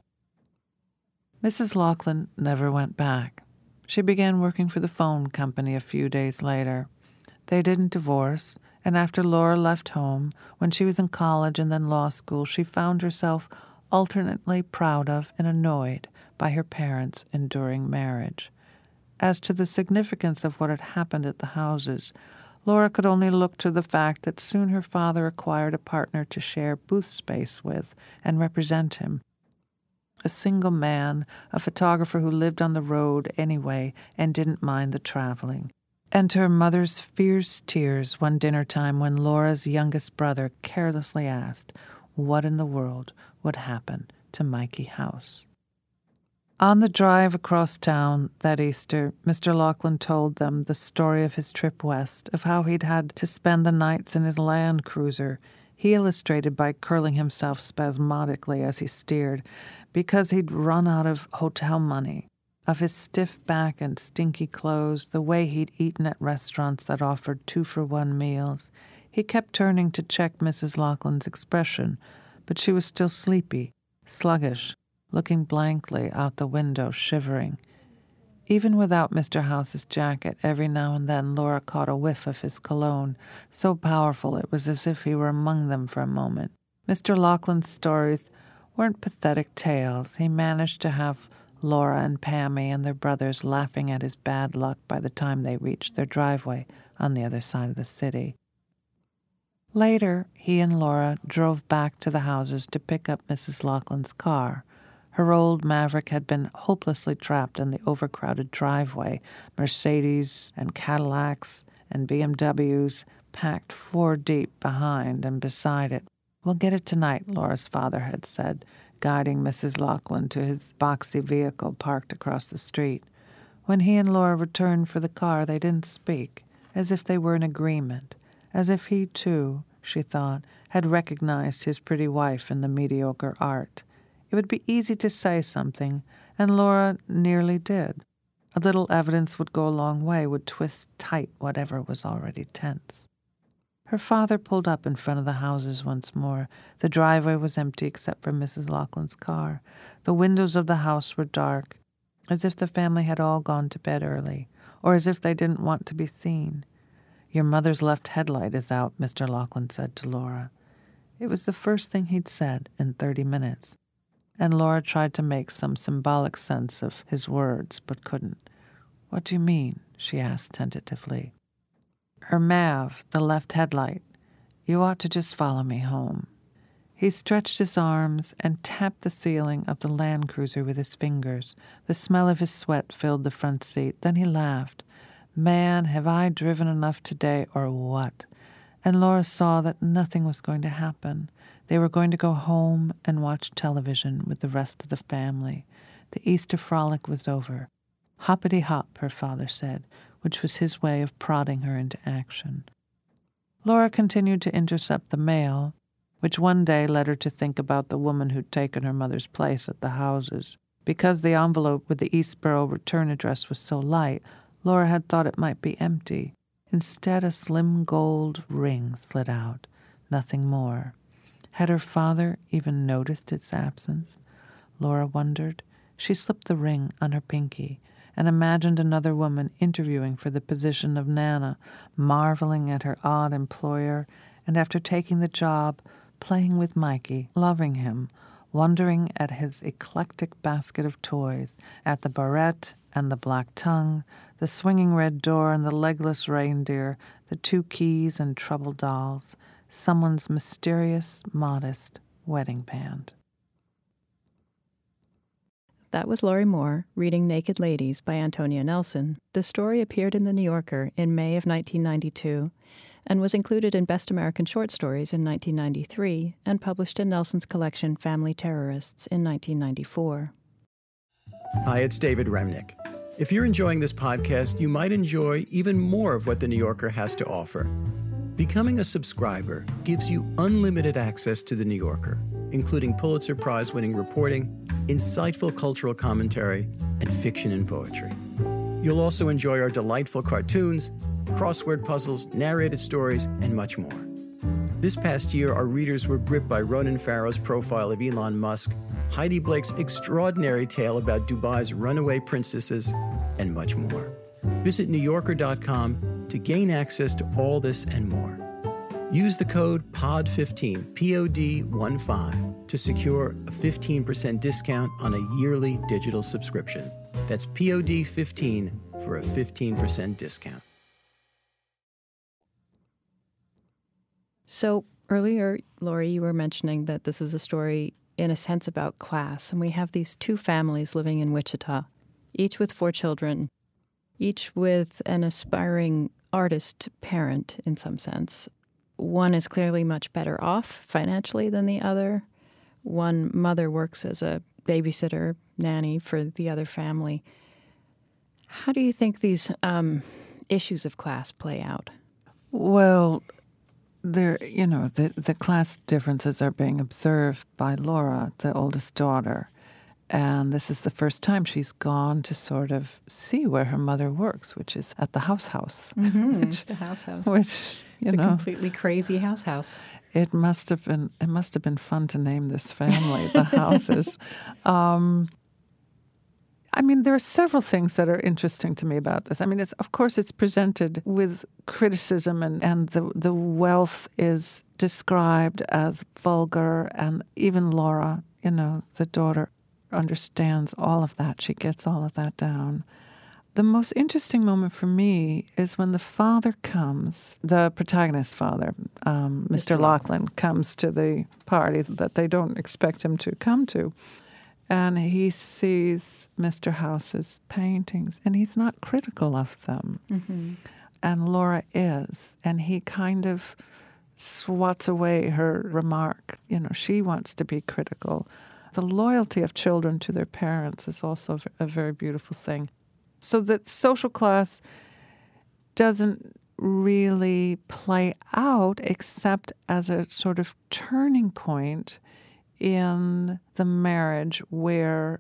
Missus Lachlan never went back. She began working for the phone company a few days later. They didn't divorce, and after Laura left home, when she was in college and then law school, she found herself alternately proud of and annoyed by her parents' enduring marriage. As to the significance of what had happened at the houses, Laura could only look to the fact that soon her father acquired a partner to share booth space with and represent him. a single man, a photographer who lived on the road anyway and didn't mind the traveling. And her mother's fierce tears one dinner time when Laura's youngest brother carelessly asked what in the world would happen to Mikey House. On the drive across town that Easter, Mister Laughlin told them the story of his trip west, of how he'd had to spend the nights in his Land Cruiser. He illustrated by curling himself spasmodically as he steered, because he'd run out of hotel money, of his stiff back and stinky clothes, the way he'd eaten at restaurants that offered two-for-one meals. He kept turning to check Missus Laughlin's expression, but she was still sleepy, sluggish, looking blankly out the window, shivering. Even without Mister House's jacket, every now and then Laura caught a whiff of his cologne, so powerful it was as if he were among them for a moment. Mister Laughlin's stories weren't pathetic tales. He managed to have Laura and Pammy and their brothers laughing at his bad luck by the time they reached their driveway on the other side of the city. Later, he and Laura drove back to the houses to pick up Missus Laughlin's car. Her old Maverick had been hopelessly trapped in the overcrowded driveway, Mercedes and Cadillacs and B M Ws packed four deep behind and beside it. "We'll get it tonight," Laura's father had said, guiding Missus Laughlin to his boxy vehicle parked across the street. When he and Laura returned for the car, they didn't speak, as if they were in agreement, as if he, too, she thought, had recognized his pretty wife in the mediocre art. It would be easy to say something, and Laura nearly did. A little evidence would go a long way, would twist tight whatever was already tense. Her father pulled up in front of the houses once more. The driveway was empty except for Missus Laughlin's car. The windows of the house were dark, as if the family had all gone to bed early, or as if they didn't want to be seen. "Your mother's left headlight is out," Mister Laughlin said to Laura. It was the first thing he'd said in thirty minutes, and Laura tried to make some symbolic sense of his words, but couldn't. "What do you mean?" she asked tentatively. "Her Mav, the left headlight. You ought to just follow me home." He stretched his arms and tapped the ceiling of the Land Cruiser with his fingers. The smell of his sweat filled the front seat. Then he laughed. "Man, have I driven enough today, or what?" And Laura saw that nothing was going to happen. They were going to go home and watch television with the rest of the family. The Easter frolic was over. Hoppity-hop, her father said, which was his way of prodding her into action. Laura continued to intercept the mail, which one day led her to think about the woman who'd taken her mother's place at the houses. Because the envelope with the Eastboro return address was so light, Laura had thought it might be empty. Instead, a slim gold ring slid out, nothing more. Had her father even noticed its absence? Laura wondered. She slipped the ring on her pinky and imagined another woman interviewing for the position of Nana, marveling at her odd employer, and after taking the job, playing with Mikey, loving him, wondering at his eclectic basket of toys, at the barrette and the black tongue, the swinging red door and the legless reindeer, the two keys and trouble dolls, someone's mysterious, modest wedding band. That was Lori Moore reading Naked Ladies by Antonia Nelson. The story appeared in The New Yorker in May of nineteen ninety-two and was included in Best American Short Stories in nineteen ninety-three and published in Nelson's collection Family Terrorists in nineteen ninety-four. Hi, it's David Remnick. If you're enjoying this podcast, you might enjoy even more of what The New Yorker has to offer. Becoming a subscriber gives you unlimited access to The New Yorker, including Pulitzer Prize-winning reporting, insightful cultural commentary, and fiction and poetry. You'll also enjoy our delightful cartoons, crossword puzzles, narrated stories, and much more. This past year, our readers were gripped by Ronan Farrow's profile of Elon Musk, Heidi Blake's extraordinary tale about Dubai's runaway princesses, and much more. Visit New Yorker dot com to gain access to all this and more. Use the code P O D fifteen, P O D fifteen, to secure a fifteen percent discount on a yearly digital subscription. That's P O D fifteen for a fifteen percent discount. So earlier, Lori, you were mentioning that this is a story in a sense, about class. And we have these two families living in Wichita, each with four children, each with an aspiring artist parent in some sense. One is clearly much better off financially than the other. One mother works as a babysitter, nanny for the other family. How do you think these um, issues of class play out? Well, there, you know, the, the class differences are being observed by Laura, the oldest daughter. And this is the first time she's gone to sort of see where her mother works, which is at the house house. Mm-hmm. which, the house house. Which, you the know. completely crazy house house. It must have been, it must have been fun to name this family, the Houses. Um, I mean, there are several things that are interesting to me about this. I mean, it's, of course, it's presented with criticism, and, and the, the wealth is described as vulgar, and even Laura, you know, the daughter, understands all of that. She gets all of that down. The most interesting moment for me is when the father comes, the protagonist's father, um, Mister Laughlin, comes to the party that they don't expect him to come to. And he sees Mister House's paintings, and he's not critical of them. Mm-hmm. And Laura is. And he kind of swats away her remark. You know, she wants to be critical. The loyalty of children to their parents is also a very beautiful thing. So that social class doesn't really play out except as a sort of turning point in the marriage where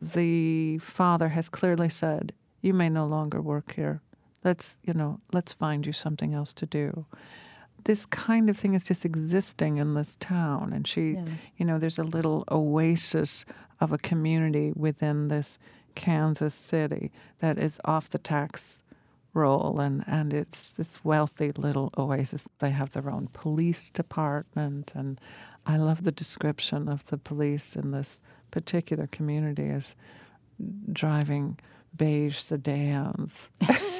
the father has clearly said, you may no longer work here. Let's, you know, let's find you something else to do. This kind of thing is just existing in this town. And she, yeah. you know, there's a little oasis of a community within this Kansas City that is off the tax roll, and, and it's this wealthy little oasis. They have their own police department, and I love the description of the police in this particular community as driving beige sedans.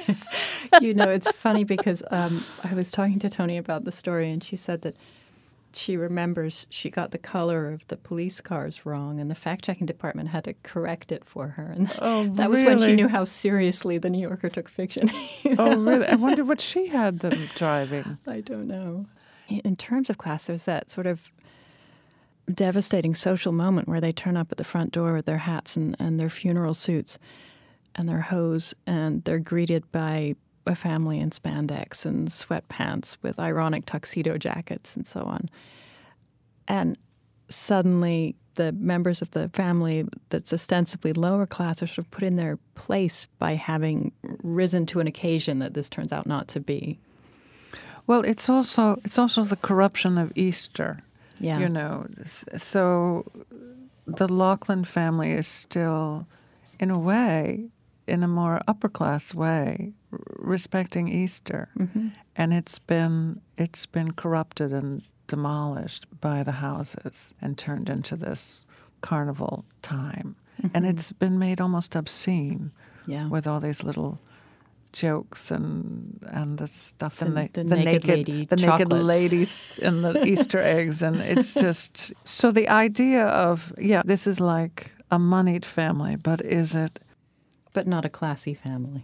You know, it's funny because um, I was talking to Toni about the story, and she said that she remembers she got the color of the police cars wrong, and the fact-checking department had to correct it for her. And oh, that was really? when she knew how seriously the New Yorker took fiction. Oh, really? I wonder what she had them driving. I don't know. In terms of class, there's that sort of devastating social moment where they turn up at the front door with their hats and, and their funeral suits and their hose, and they're greeted by a family in spandex and sweatpants with ironic tuxedo jackets and so on. And suddenly the members of the family that's ostensibly lower class are sort of put in their place by having risen to an occasion that this turns out not to be. Well, it's also it's also the corruption of Easter. Yeah. You know, so the Laughlin family is still, in a way, in a more upper class way, respecting Easter, mm-hmm. and it's been it's been corrupted and demolished by the Houses and turned into this carnival time, mm-hmm. and it's been made almost obscene, yeah. with all these little jokes and and the stuff the, and the, the, the naked, naked lady the chocolates. naked ladies and the Easter eggs, and it's just so the idea of yeah, this is like a moneyed family, but is it? But not a classy family.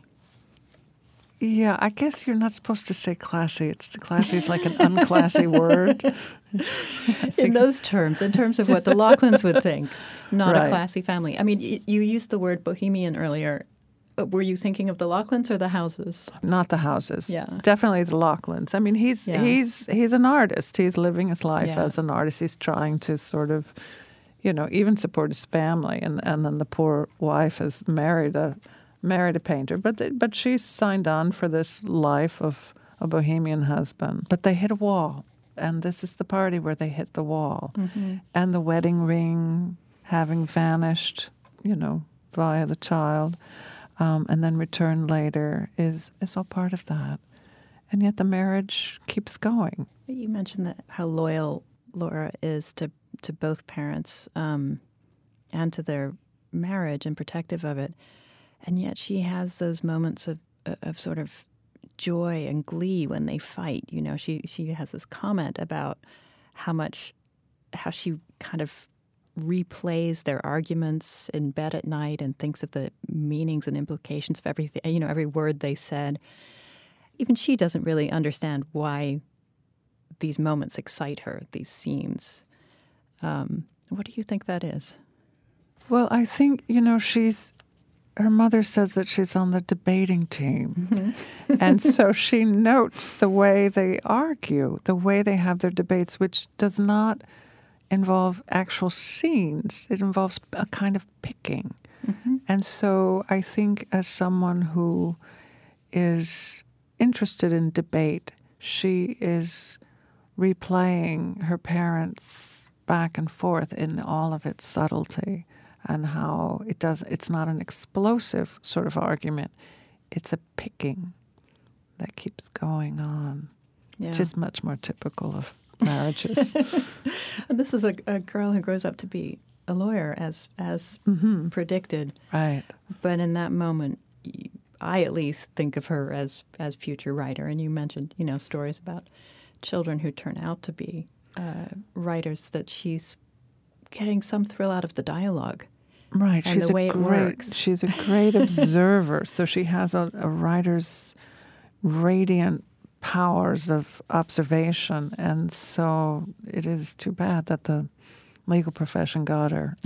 Yeah, I guess you're not supposed to say classy. It's classy is like an unclassy word. In those terms, in terms of what the Laughlins would think, not right. a classy family. I mean, y- you used the word bohemian earlier. Were you thinking of the Laughlins or the Houses? Not the Houses. Yeah, definitely the Laughlins. I mean, he's yeah. he's he's an artist. He's living his life yeah. as an artist. He's trying to sort of, you know, even support his family, and, and then the poor wife has married a married a painter, but they, but she's signed on for this life of a bohemian husband. But they hit a wall, and this is the party where they hit the wall, mm-hmm. and the wedding ring having vanished, you know, via the child, um, and then returned later is is all part of that, and yet the marriage keeps going. You mentioned that how loyal Laura is to to both parents um, and to their marriage and protective of it. And yet she has those moments of of sort of joy and glee when they fight. You know, she, she has this comment about how much, how she kind of replays their arguments in bed at night and thinks of the meanings and implications of everything, you know, every word they said. Even she doesn't really understand why these moments excite her, these scenes. Um, what do you think that is? Well, I think, you know, she's, her mother says that she's on the debating team. Mm-hmm. And so she notes the way they argue, the way they have their debates, which does not involve actual scenes. It involves a kind of picking. Mm-hmm. And so I think as someone who is interested in debate, she is replaying her parents back and forth in all of its subtlety, and how it does, it's not an explosive sort of argument. It's a picking that keeps going on, yeah. which is much more typical of marriages. And this is a, a girl who grows up to be a lawyer, as as mm-hmm. predicted. Right. But in that moment, I at least think of her as as future writer. And you mentioned, you know, stories about children who turn out to be uh, writers, that she's getting some thrill out of the dialogue. Right. And she's the way a it great, works. She's a great observer. So she has a, a writer's radiant powers of observation. And so it is too bad that the legal profession got her.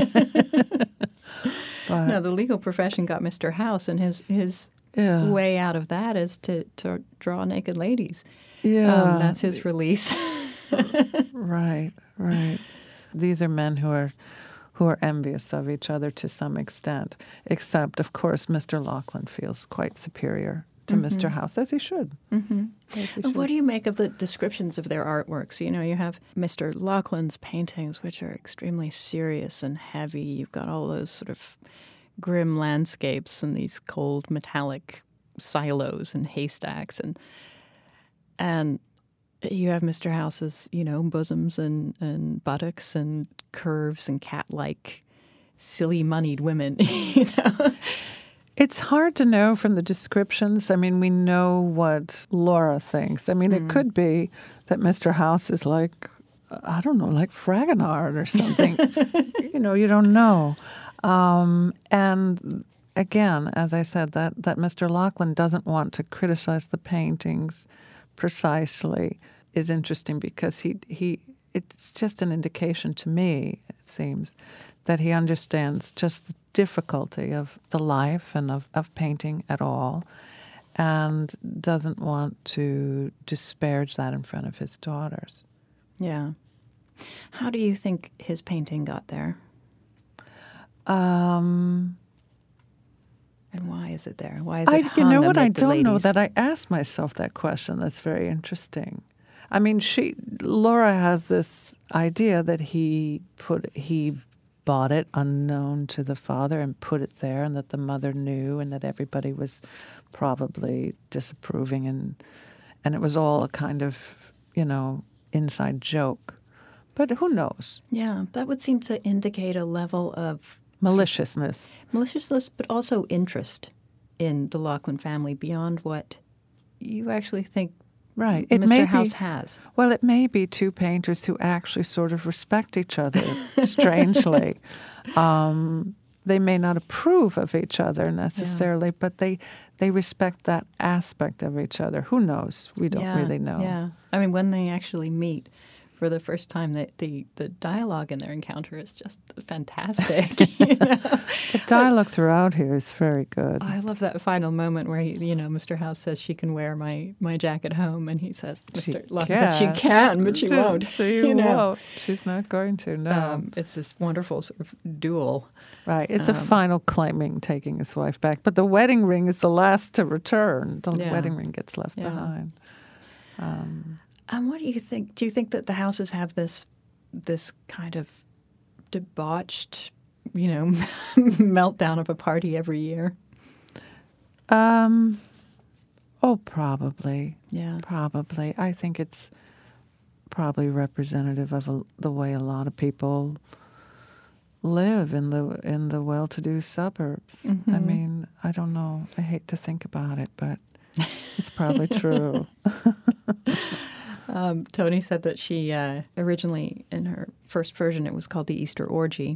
But, no, the legal profession got Mister House, and his his yeah. way out of that is to, to draw naked ladies. Yeah. Um, that's his release. Right, right. These are men who are who are envious of each other to some extent, except, of course, Mister Laughlin feels quite superior to mm-hmm. Mister House, as he should. Mm-hmm. As he and should. What do you make of the descriptions of their artworks? You know, you have Mister Laughlin's paintings, which are extremely serious and heavy. You've got all those sort of grim landscapes and these cold metallic silos and haystacks, and and you have Mister House's, you know, bosoms and, and buttocks and curves and cat-like, silly, moneyed women, you know? It's hard to know from the descriptions. I mean, we know what Laura thinks. I mean, mm. it could be that Mister House is like, I don't know, like Fragonard or something. You know, you don't know. Um, and again, as I said, that, that Mister Laughlin doesn't want to criticize the paintings precisely is interesting, because he he it's just an indication to me, it seems, that he understands just the difficulty of the life and of, of painting at all, and doesn't want to disparage that in front of his daughters. Yeah. How do you think his painting got there? Um And why is it there? Why is it I, hung You know what? I amid the don't know ladies? that I asked myself that question. That's very interesting. I mean, she Laura has this idea that he put he bought it unknown to the father and put it there, and that the mother knew, and that everybody was probably disapproving, and and it was all a kind of, you know, inside joke. But who knows? Yeah, that would seem to indicate a level of maliciousness. Maliciousness, but also interest in the Laughlin family beyond what you actually think right. It Mister may House be, has. Well, it may be two painters who actually sort of respect each other, strangely. Um, they may not approve of each other necessarily, yeah. but they they respect that aspect of each other. Who knows? We don't yeah, really know. Yeah. I mean, when they actually meet for the first time, the, the, the dialogue in their encounter is just fantastic. You know? The dialogue throughout here is very good. I love that final moment where, he, you know, Mister House says she can wear my, my jacket home, and he says, Mister Laughlin says she can, but she, she won't. She you know? won't. She's not going to, no. Um, it's this wonderful sort of duel. Right. It's um, a final claiming taking his wife back. But the wedding ring is the last to return. The yeah. wedding ring gets left yeah. behind. Um And what do you think? Do you think that the Houses have this this kind of debauched, you know, meltdown of a party every year? Um, oh, probably. Yeah. Probably. I think it's probably representative of a, the way a lot of people live in the in the well-to-do suburbs. Mm-hmm. I mean, I don't know. I hate to think about it, but it's probably true. Um, Toni said that she uh, originally, in her first version, it was called the Easter Orgy.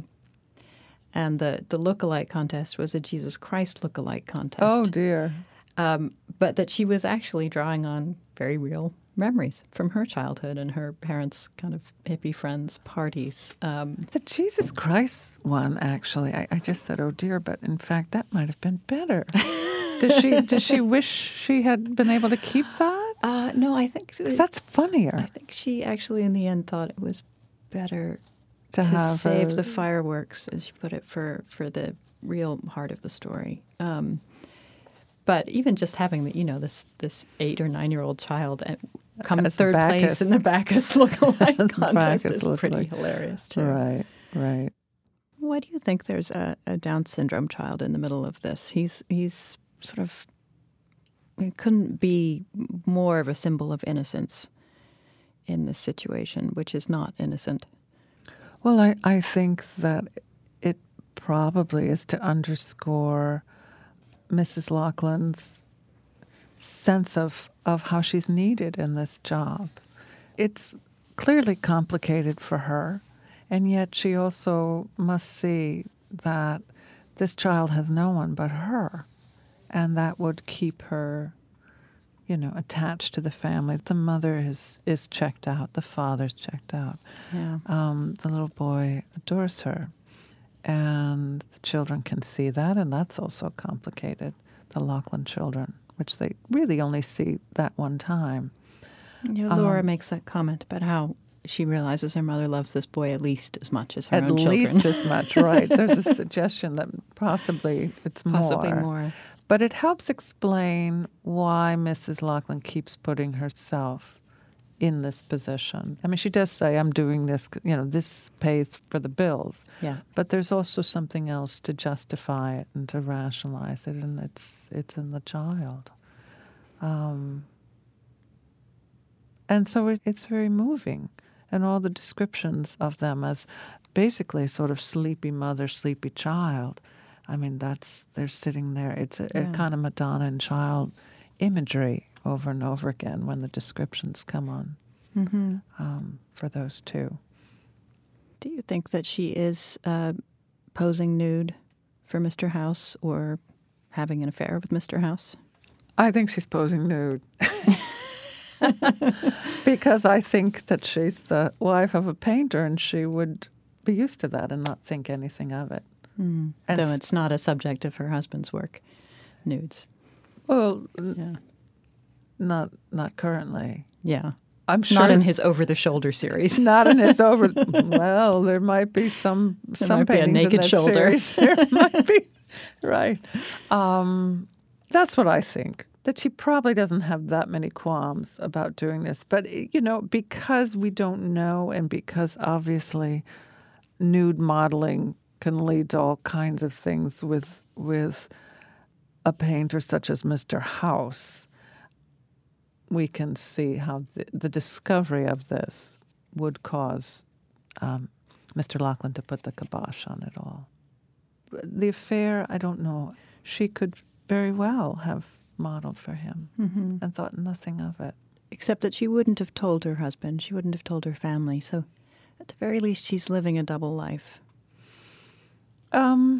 And the, the look-alike contest was a Jesus Christ look-alike contest. Oh, dear. Um, but that she was actually drawing on very real memories from her childhood and her parents' kind of hippie friends' parties. Um, the Jesus Christ one, actually, I, I just said, oh, dear, but in fact, that might have been better. Does she, does she wish she had been able to keep that? Uh, no, I think... Because that's funnier. I think she actually, in the end, thought it was better to, to have save a, the fireworks, as she put it, for, for the real heart of the story. Um, but even just having, the, you know, this this eight- or nine-year-old child come As third Bacchus. place in the Bacchus look-alike contest Bacchus is look pretty like. hilarious, too. Right, right. Why do you think there's a, a Down syndrome child in the middle of this? He's he's sort of... It couldn't be more of a symbol of innocence in this situation, which is not innocent. Well, I, I think that it probably is to underscore Missus Loughlin's sense of, of how she's needed in this job. It's clearly complicated for her, and yet she also must see that this child has no one but her. And that would keep her, you know, attached to the family. The mother is, is checked out. The father's checked out. Yeah. Um, the little boy adores her. And the children can see that, and that's also complicated, the Loughlin children, which they really only see that one time. You know, Laura Um, makes that comment about how she realizes her mother loves this boy at least as much as her At own children. least as much, right. There's a suggestion that possibly it's Possibly more. more. But it helps explain why Missus Loughlin keeps putting herself in this position. I mean, she does say, I'm doing this, you know, this pays for the bills. Yeah. But there's also something else to justify it and to rationalize it, and it's it's in the child. Um, and so it, it's very moving. And all the descriptions of them as basically sort of sleepy mother, sleepy child. I mean, that's, they're sitting there. It's a, Yeah. a kind of Madonna and child imagery over and over again when the descriptions come on Mm-hmm. um, for those two. Do you think that she is uh, posing nude for Mister House or having an affair with Mister House? I think she's posing nude. Because I think that she's the wife of a painter and she would be used to that and not think anything of it. Mm. And Though s- it's not a subject of her husband's work, nudes. Well, n- Yeah. not not currently. Yeah. I'm sure Not in his over-the-shoulder series. Not in his over. Well, there might be some There some might be a paintings in naked that shoulder. series. There might be, right? Um, that's what I think. That she probably doesn't have that many qualms about doing this, but you know, because we don't know, and because obviously nude modeling can lead to all kinds of things with with a painter such as Mister House. We can see how the, the discovery of this would cause um, Mister Loughlin to put the kibosh on it all. The affair, I don't know. She could very well have modeled for him Mm-hmm. and thought nothing of it. Except that she wouldn't have told her husband. She wouldn't have told her family. So at the very least, she's living a double life. Um.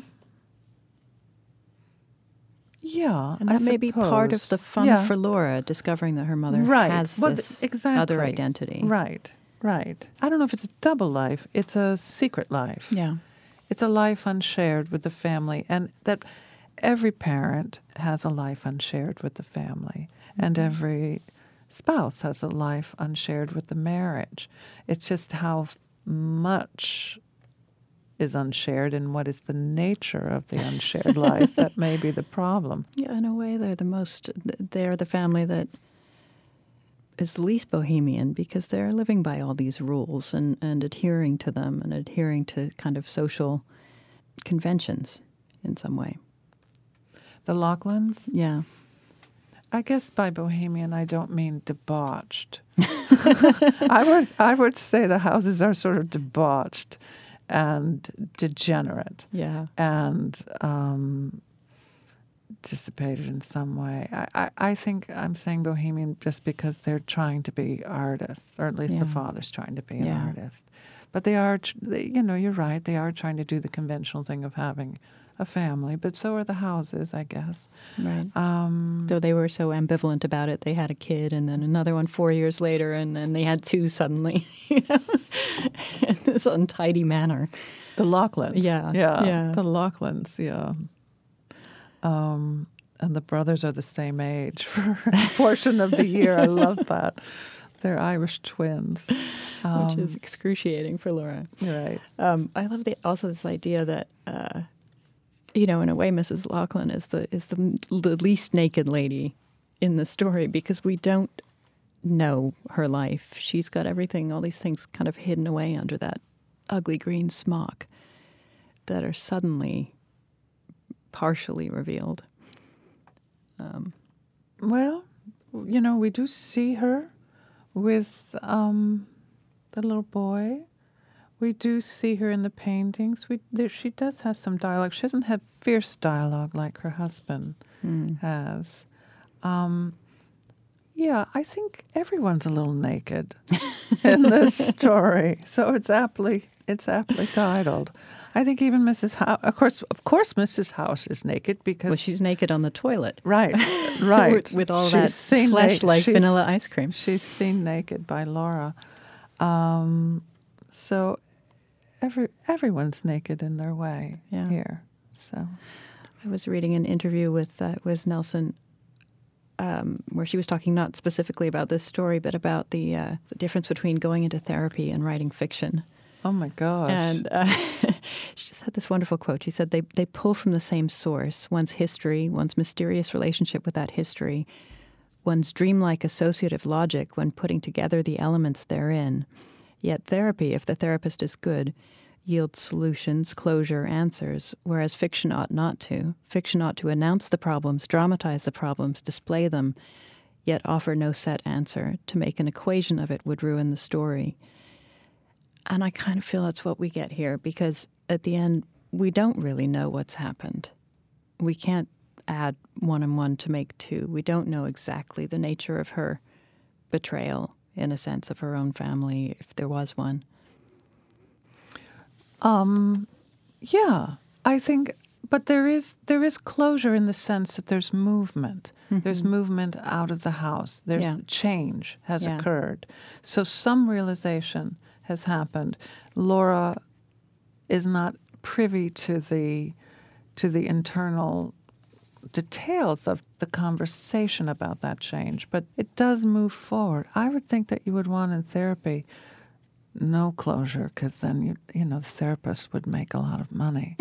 Yeah, And I that may be part of suppose. the fun Yeah. for Laura, discovering that her mother Right. has Well, this exactly. other identity. Right, right. I don't know if it's a double life. It's a secret life. Yeah. It's a life unshared with the family, and that every parent has a life unshared with the family, and every spouse has a life unshared with the marriage. It's just how much is unshared and what is the nature of the unshared life that may be the problem. Yeah, in a way, they're the most, they're the family that is least bohemian because they're living by all these rules and, and adhering to them and adhering to kind of social conventions in some way. The Loughlins, Yeah. I guess by bohemian I don't mean debauched. I would I would say the houses are sort of debauched and degenerate Yeah. and um, participated in some way. I, I, I think I'm saying bohemian just because they're trying to be artists, or at least Yeah. the father's trying to be an Yeah. artist. But they are, tr- they, you know, you're right, they are trying to do the conventional thing of having a family, but so are the houses, I guess. Right. Um, Though they were so ambivalent about it, they had a kid and then another one four years later, and then they had two suddenly, you know, in this untidy manner. the Lachlan's. Yeah, Yeah. yeah. The Lachlan's, yeah. Um, and the brothers are the same age for a portion of the year. I love that. They're Irish twins. Um, Which is excruciating for Laura. right. Um, I love the, also this idea that, uh, you know, in a way, Missus Lachlan is the is the, the least naked lady in the story because we don't know her life. She's got everything, all these things kind of hidden away under that ugly green smock that are suddenly partially revealed. Um, Well, you know, we do see her with um, the little boy. We do see her in the paintings. We there, she does have some dialogue. She doesn't have fierce dialogue like her husband mm. has. Um, yeah, I think everyone's a little naked in this story, so it's aptly it's aptly titled. I think even Missus House, of course, of course, Missus House is naked because Well, she's naked on the toilet. right, right, with, with all She's that seen flesh na- like she's- vanilla ice cream. She's seen naked by Laura. Um, so every everyone's naked in their way Yeah. here. So I was reading an interview with uh, with Nelson um, where she was talking not specifically about this story, but about the, uh, the difference between going into therapy and writing fiction. oh my gosh. And uh, she just had this wonderful quote. She said, they, they pull from the same source, one's history, one's mysterious relationship with that history, one's dreamlike associative logic when putting together the elements therein. Yet therapy, if the therapist is good, yields solutions, closure, answers, whereas fiction ought not to. Fiction ought to announce the problems, dramatize the problems, display them, yet offer no set answer. To make an equation of it would ruin the story. And I kind of feel that's what we get here, because at the end, we don't really know what's happened. We can't add one and one to make two. We don't know exactly the nature of her betrayal, in a sense, of her own family, if there was one. Um, yeah, I think, but there is there is closure in the sense that there's movement. Mm-hmm. There's movement out of the house. There's Yeah. change has Yeah. occurred. So some realization has happened. Laura is not privy to the to the internal details of the conversation about that change, but it does move forward. I would think that you would want in therapy no closure, because then you you know the therapist would make a lot of money.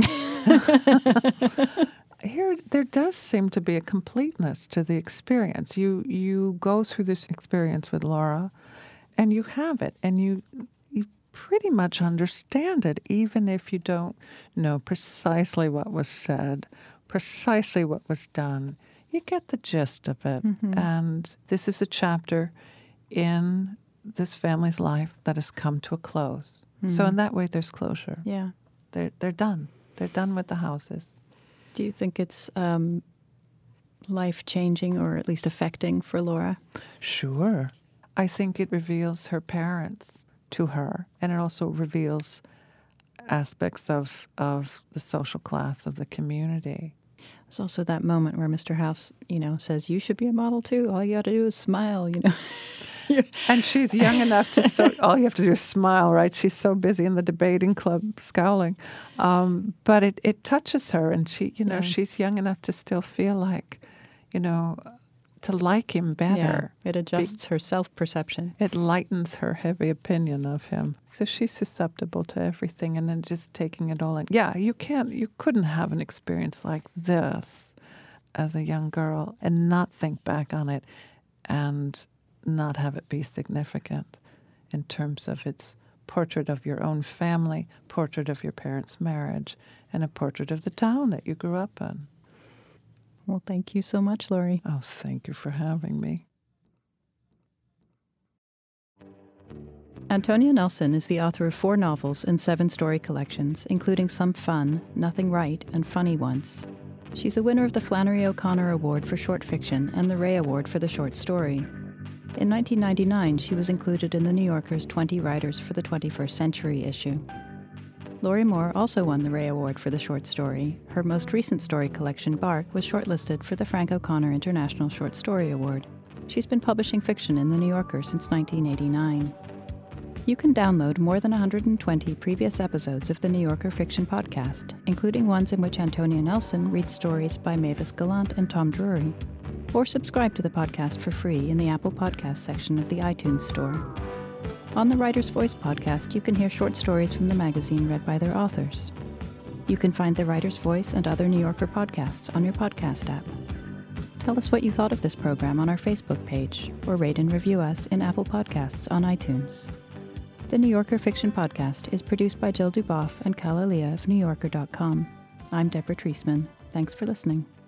Here, there does seem to be a completeness to the experience. You you go through this experience with Laura, and you have it, and you you pretty much understand it, even if you don't know precisely what was said, precisely what was done. You get the gist of it, Mm-hmm. and this is a chapter in this family's life that has come to a close. Mm-hmm. So in that way, there's closure. Yeah. They're they're done. They're done with the houses. Do you think it's um, life-changing or at least affecting for Laura? Sure. I think it reveals her parents to her, and it also reveals aspects of of the social class of the community. There's also that moment where Mister House, you know, says, you should be a model too. All you got to do is smile, you know. And she's young enough to, so all you have to do is smile, right? She's so busy in the debating club scowling. Um, but it, it touches her, and she, you know, Yeah. she's young enough to still feel like, you know, to like him better. Yeah, it adjusts her self-perception. It lightens her heavy opinion of him. So she's susceptible to everything, and then just taking it all in. Yeah, you can't, you couldn't have an experience like this as a young girl and not think back on it and not have it be significant in terms of its portrait of your own family, portrait of your parents' marriage, and a portrait of the town that you grew up in. Well, thank you so much, Laurie. Oh, thank you for having me. Antonia Nelson is the author of four novels and seven story collections, including some fun, nothing right, and funny ones. She's a winner of the Flannery O'Connor Award for Short Fiction and the Ray Award for the Short Story. In nineteen ninety-nine, she was included in The New Yorker's twenty Writers for the twenty-first Century issue. Lorrie Moore also won the Ray Award for the short story. Her most recent story collection, Bark, was shortlisted for the Frank O'Connor International Short Story Award. She's been publishing fiction in The New Yorker since nineteen eighty-nine. You can download more than one hundred twenty previous episodes of the New Yorker Fiction Podcast, including ones in which Antonia Nelson reads stories by Mavis Gallant and Tom Drury, or subscribe to the podcast for free in the Apple Podcast section of the iTunes Store. On the Writer's Voice podcast, you can hear short stories from the magazine read by their authors. You can find the Writer's Voice and other New Yorker podcasts on your podcast app. Tell us what you thought of this program on our Facebook page, or rate and review us in Apple Podcasts on iTunes. The New Yorker Fiction Podcast is produced by Jill Duboff and Kala Leah of New Yorker dot com. I'm Deborah Treisman. Thanks for listening.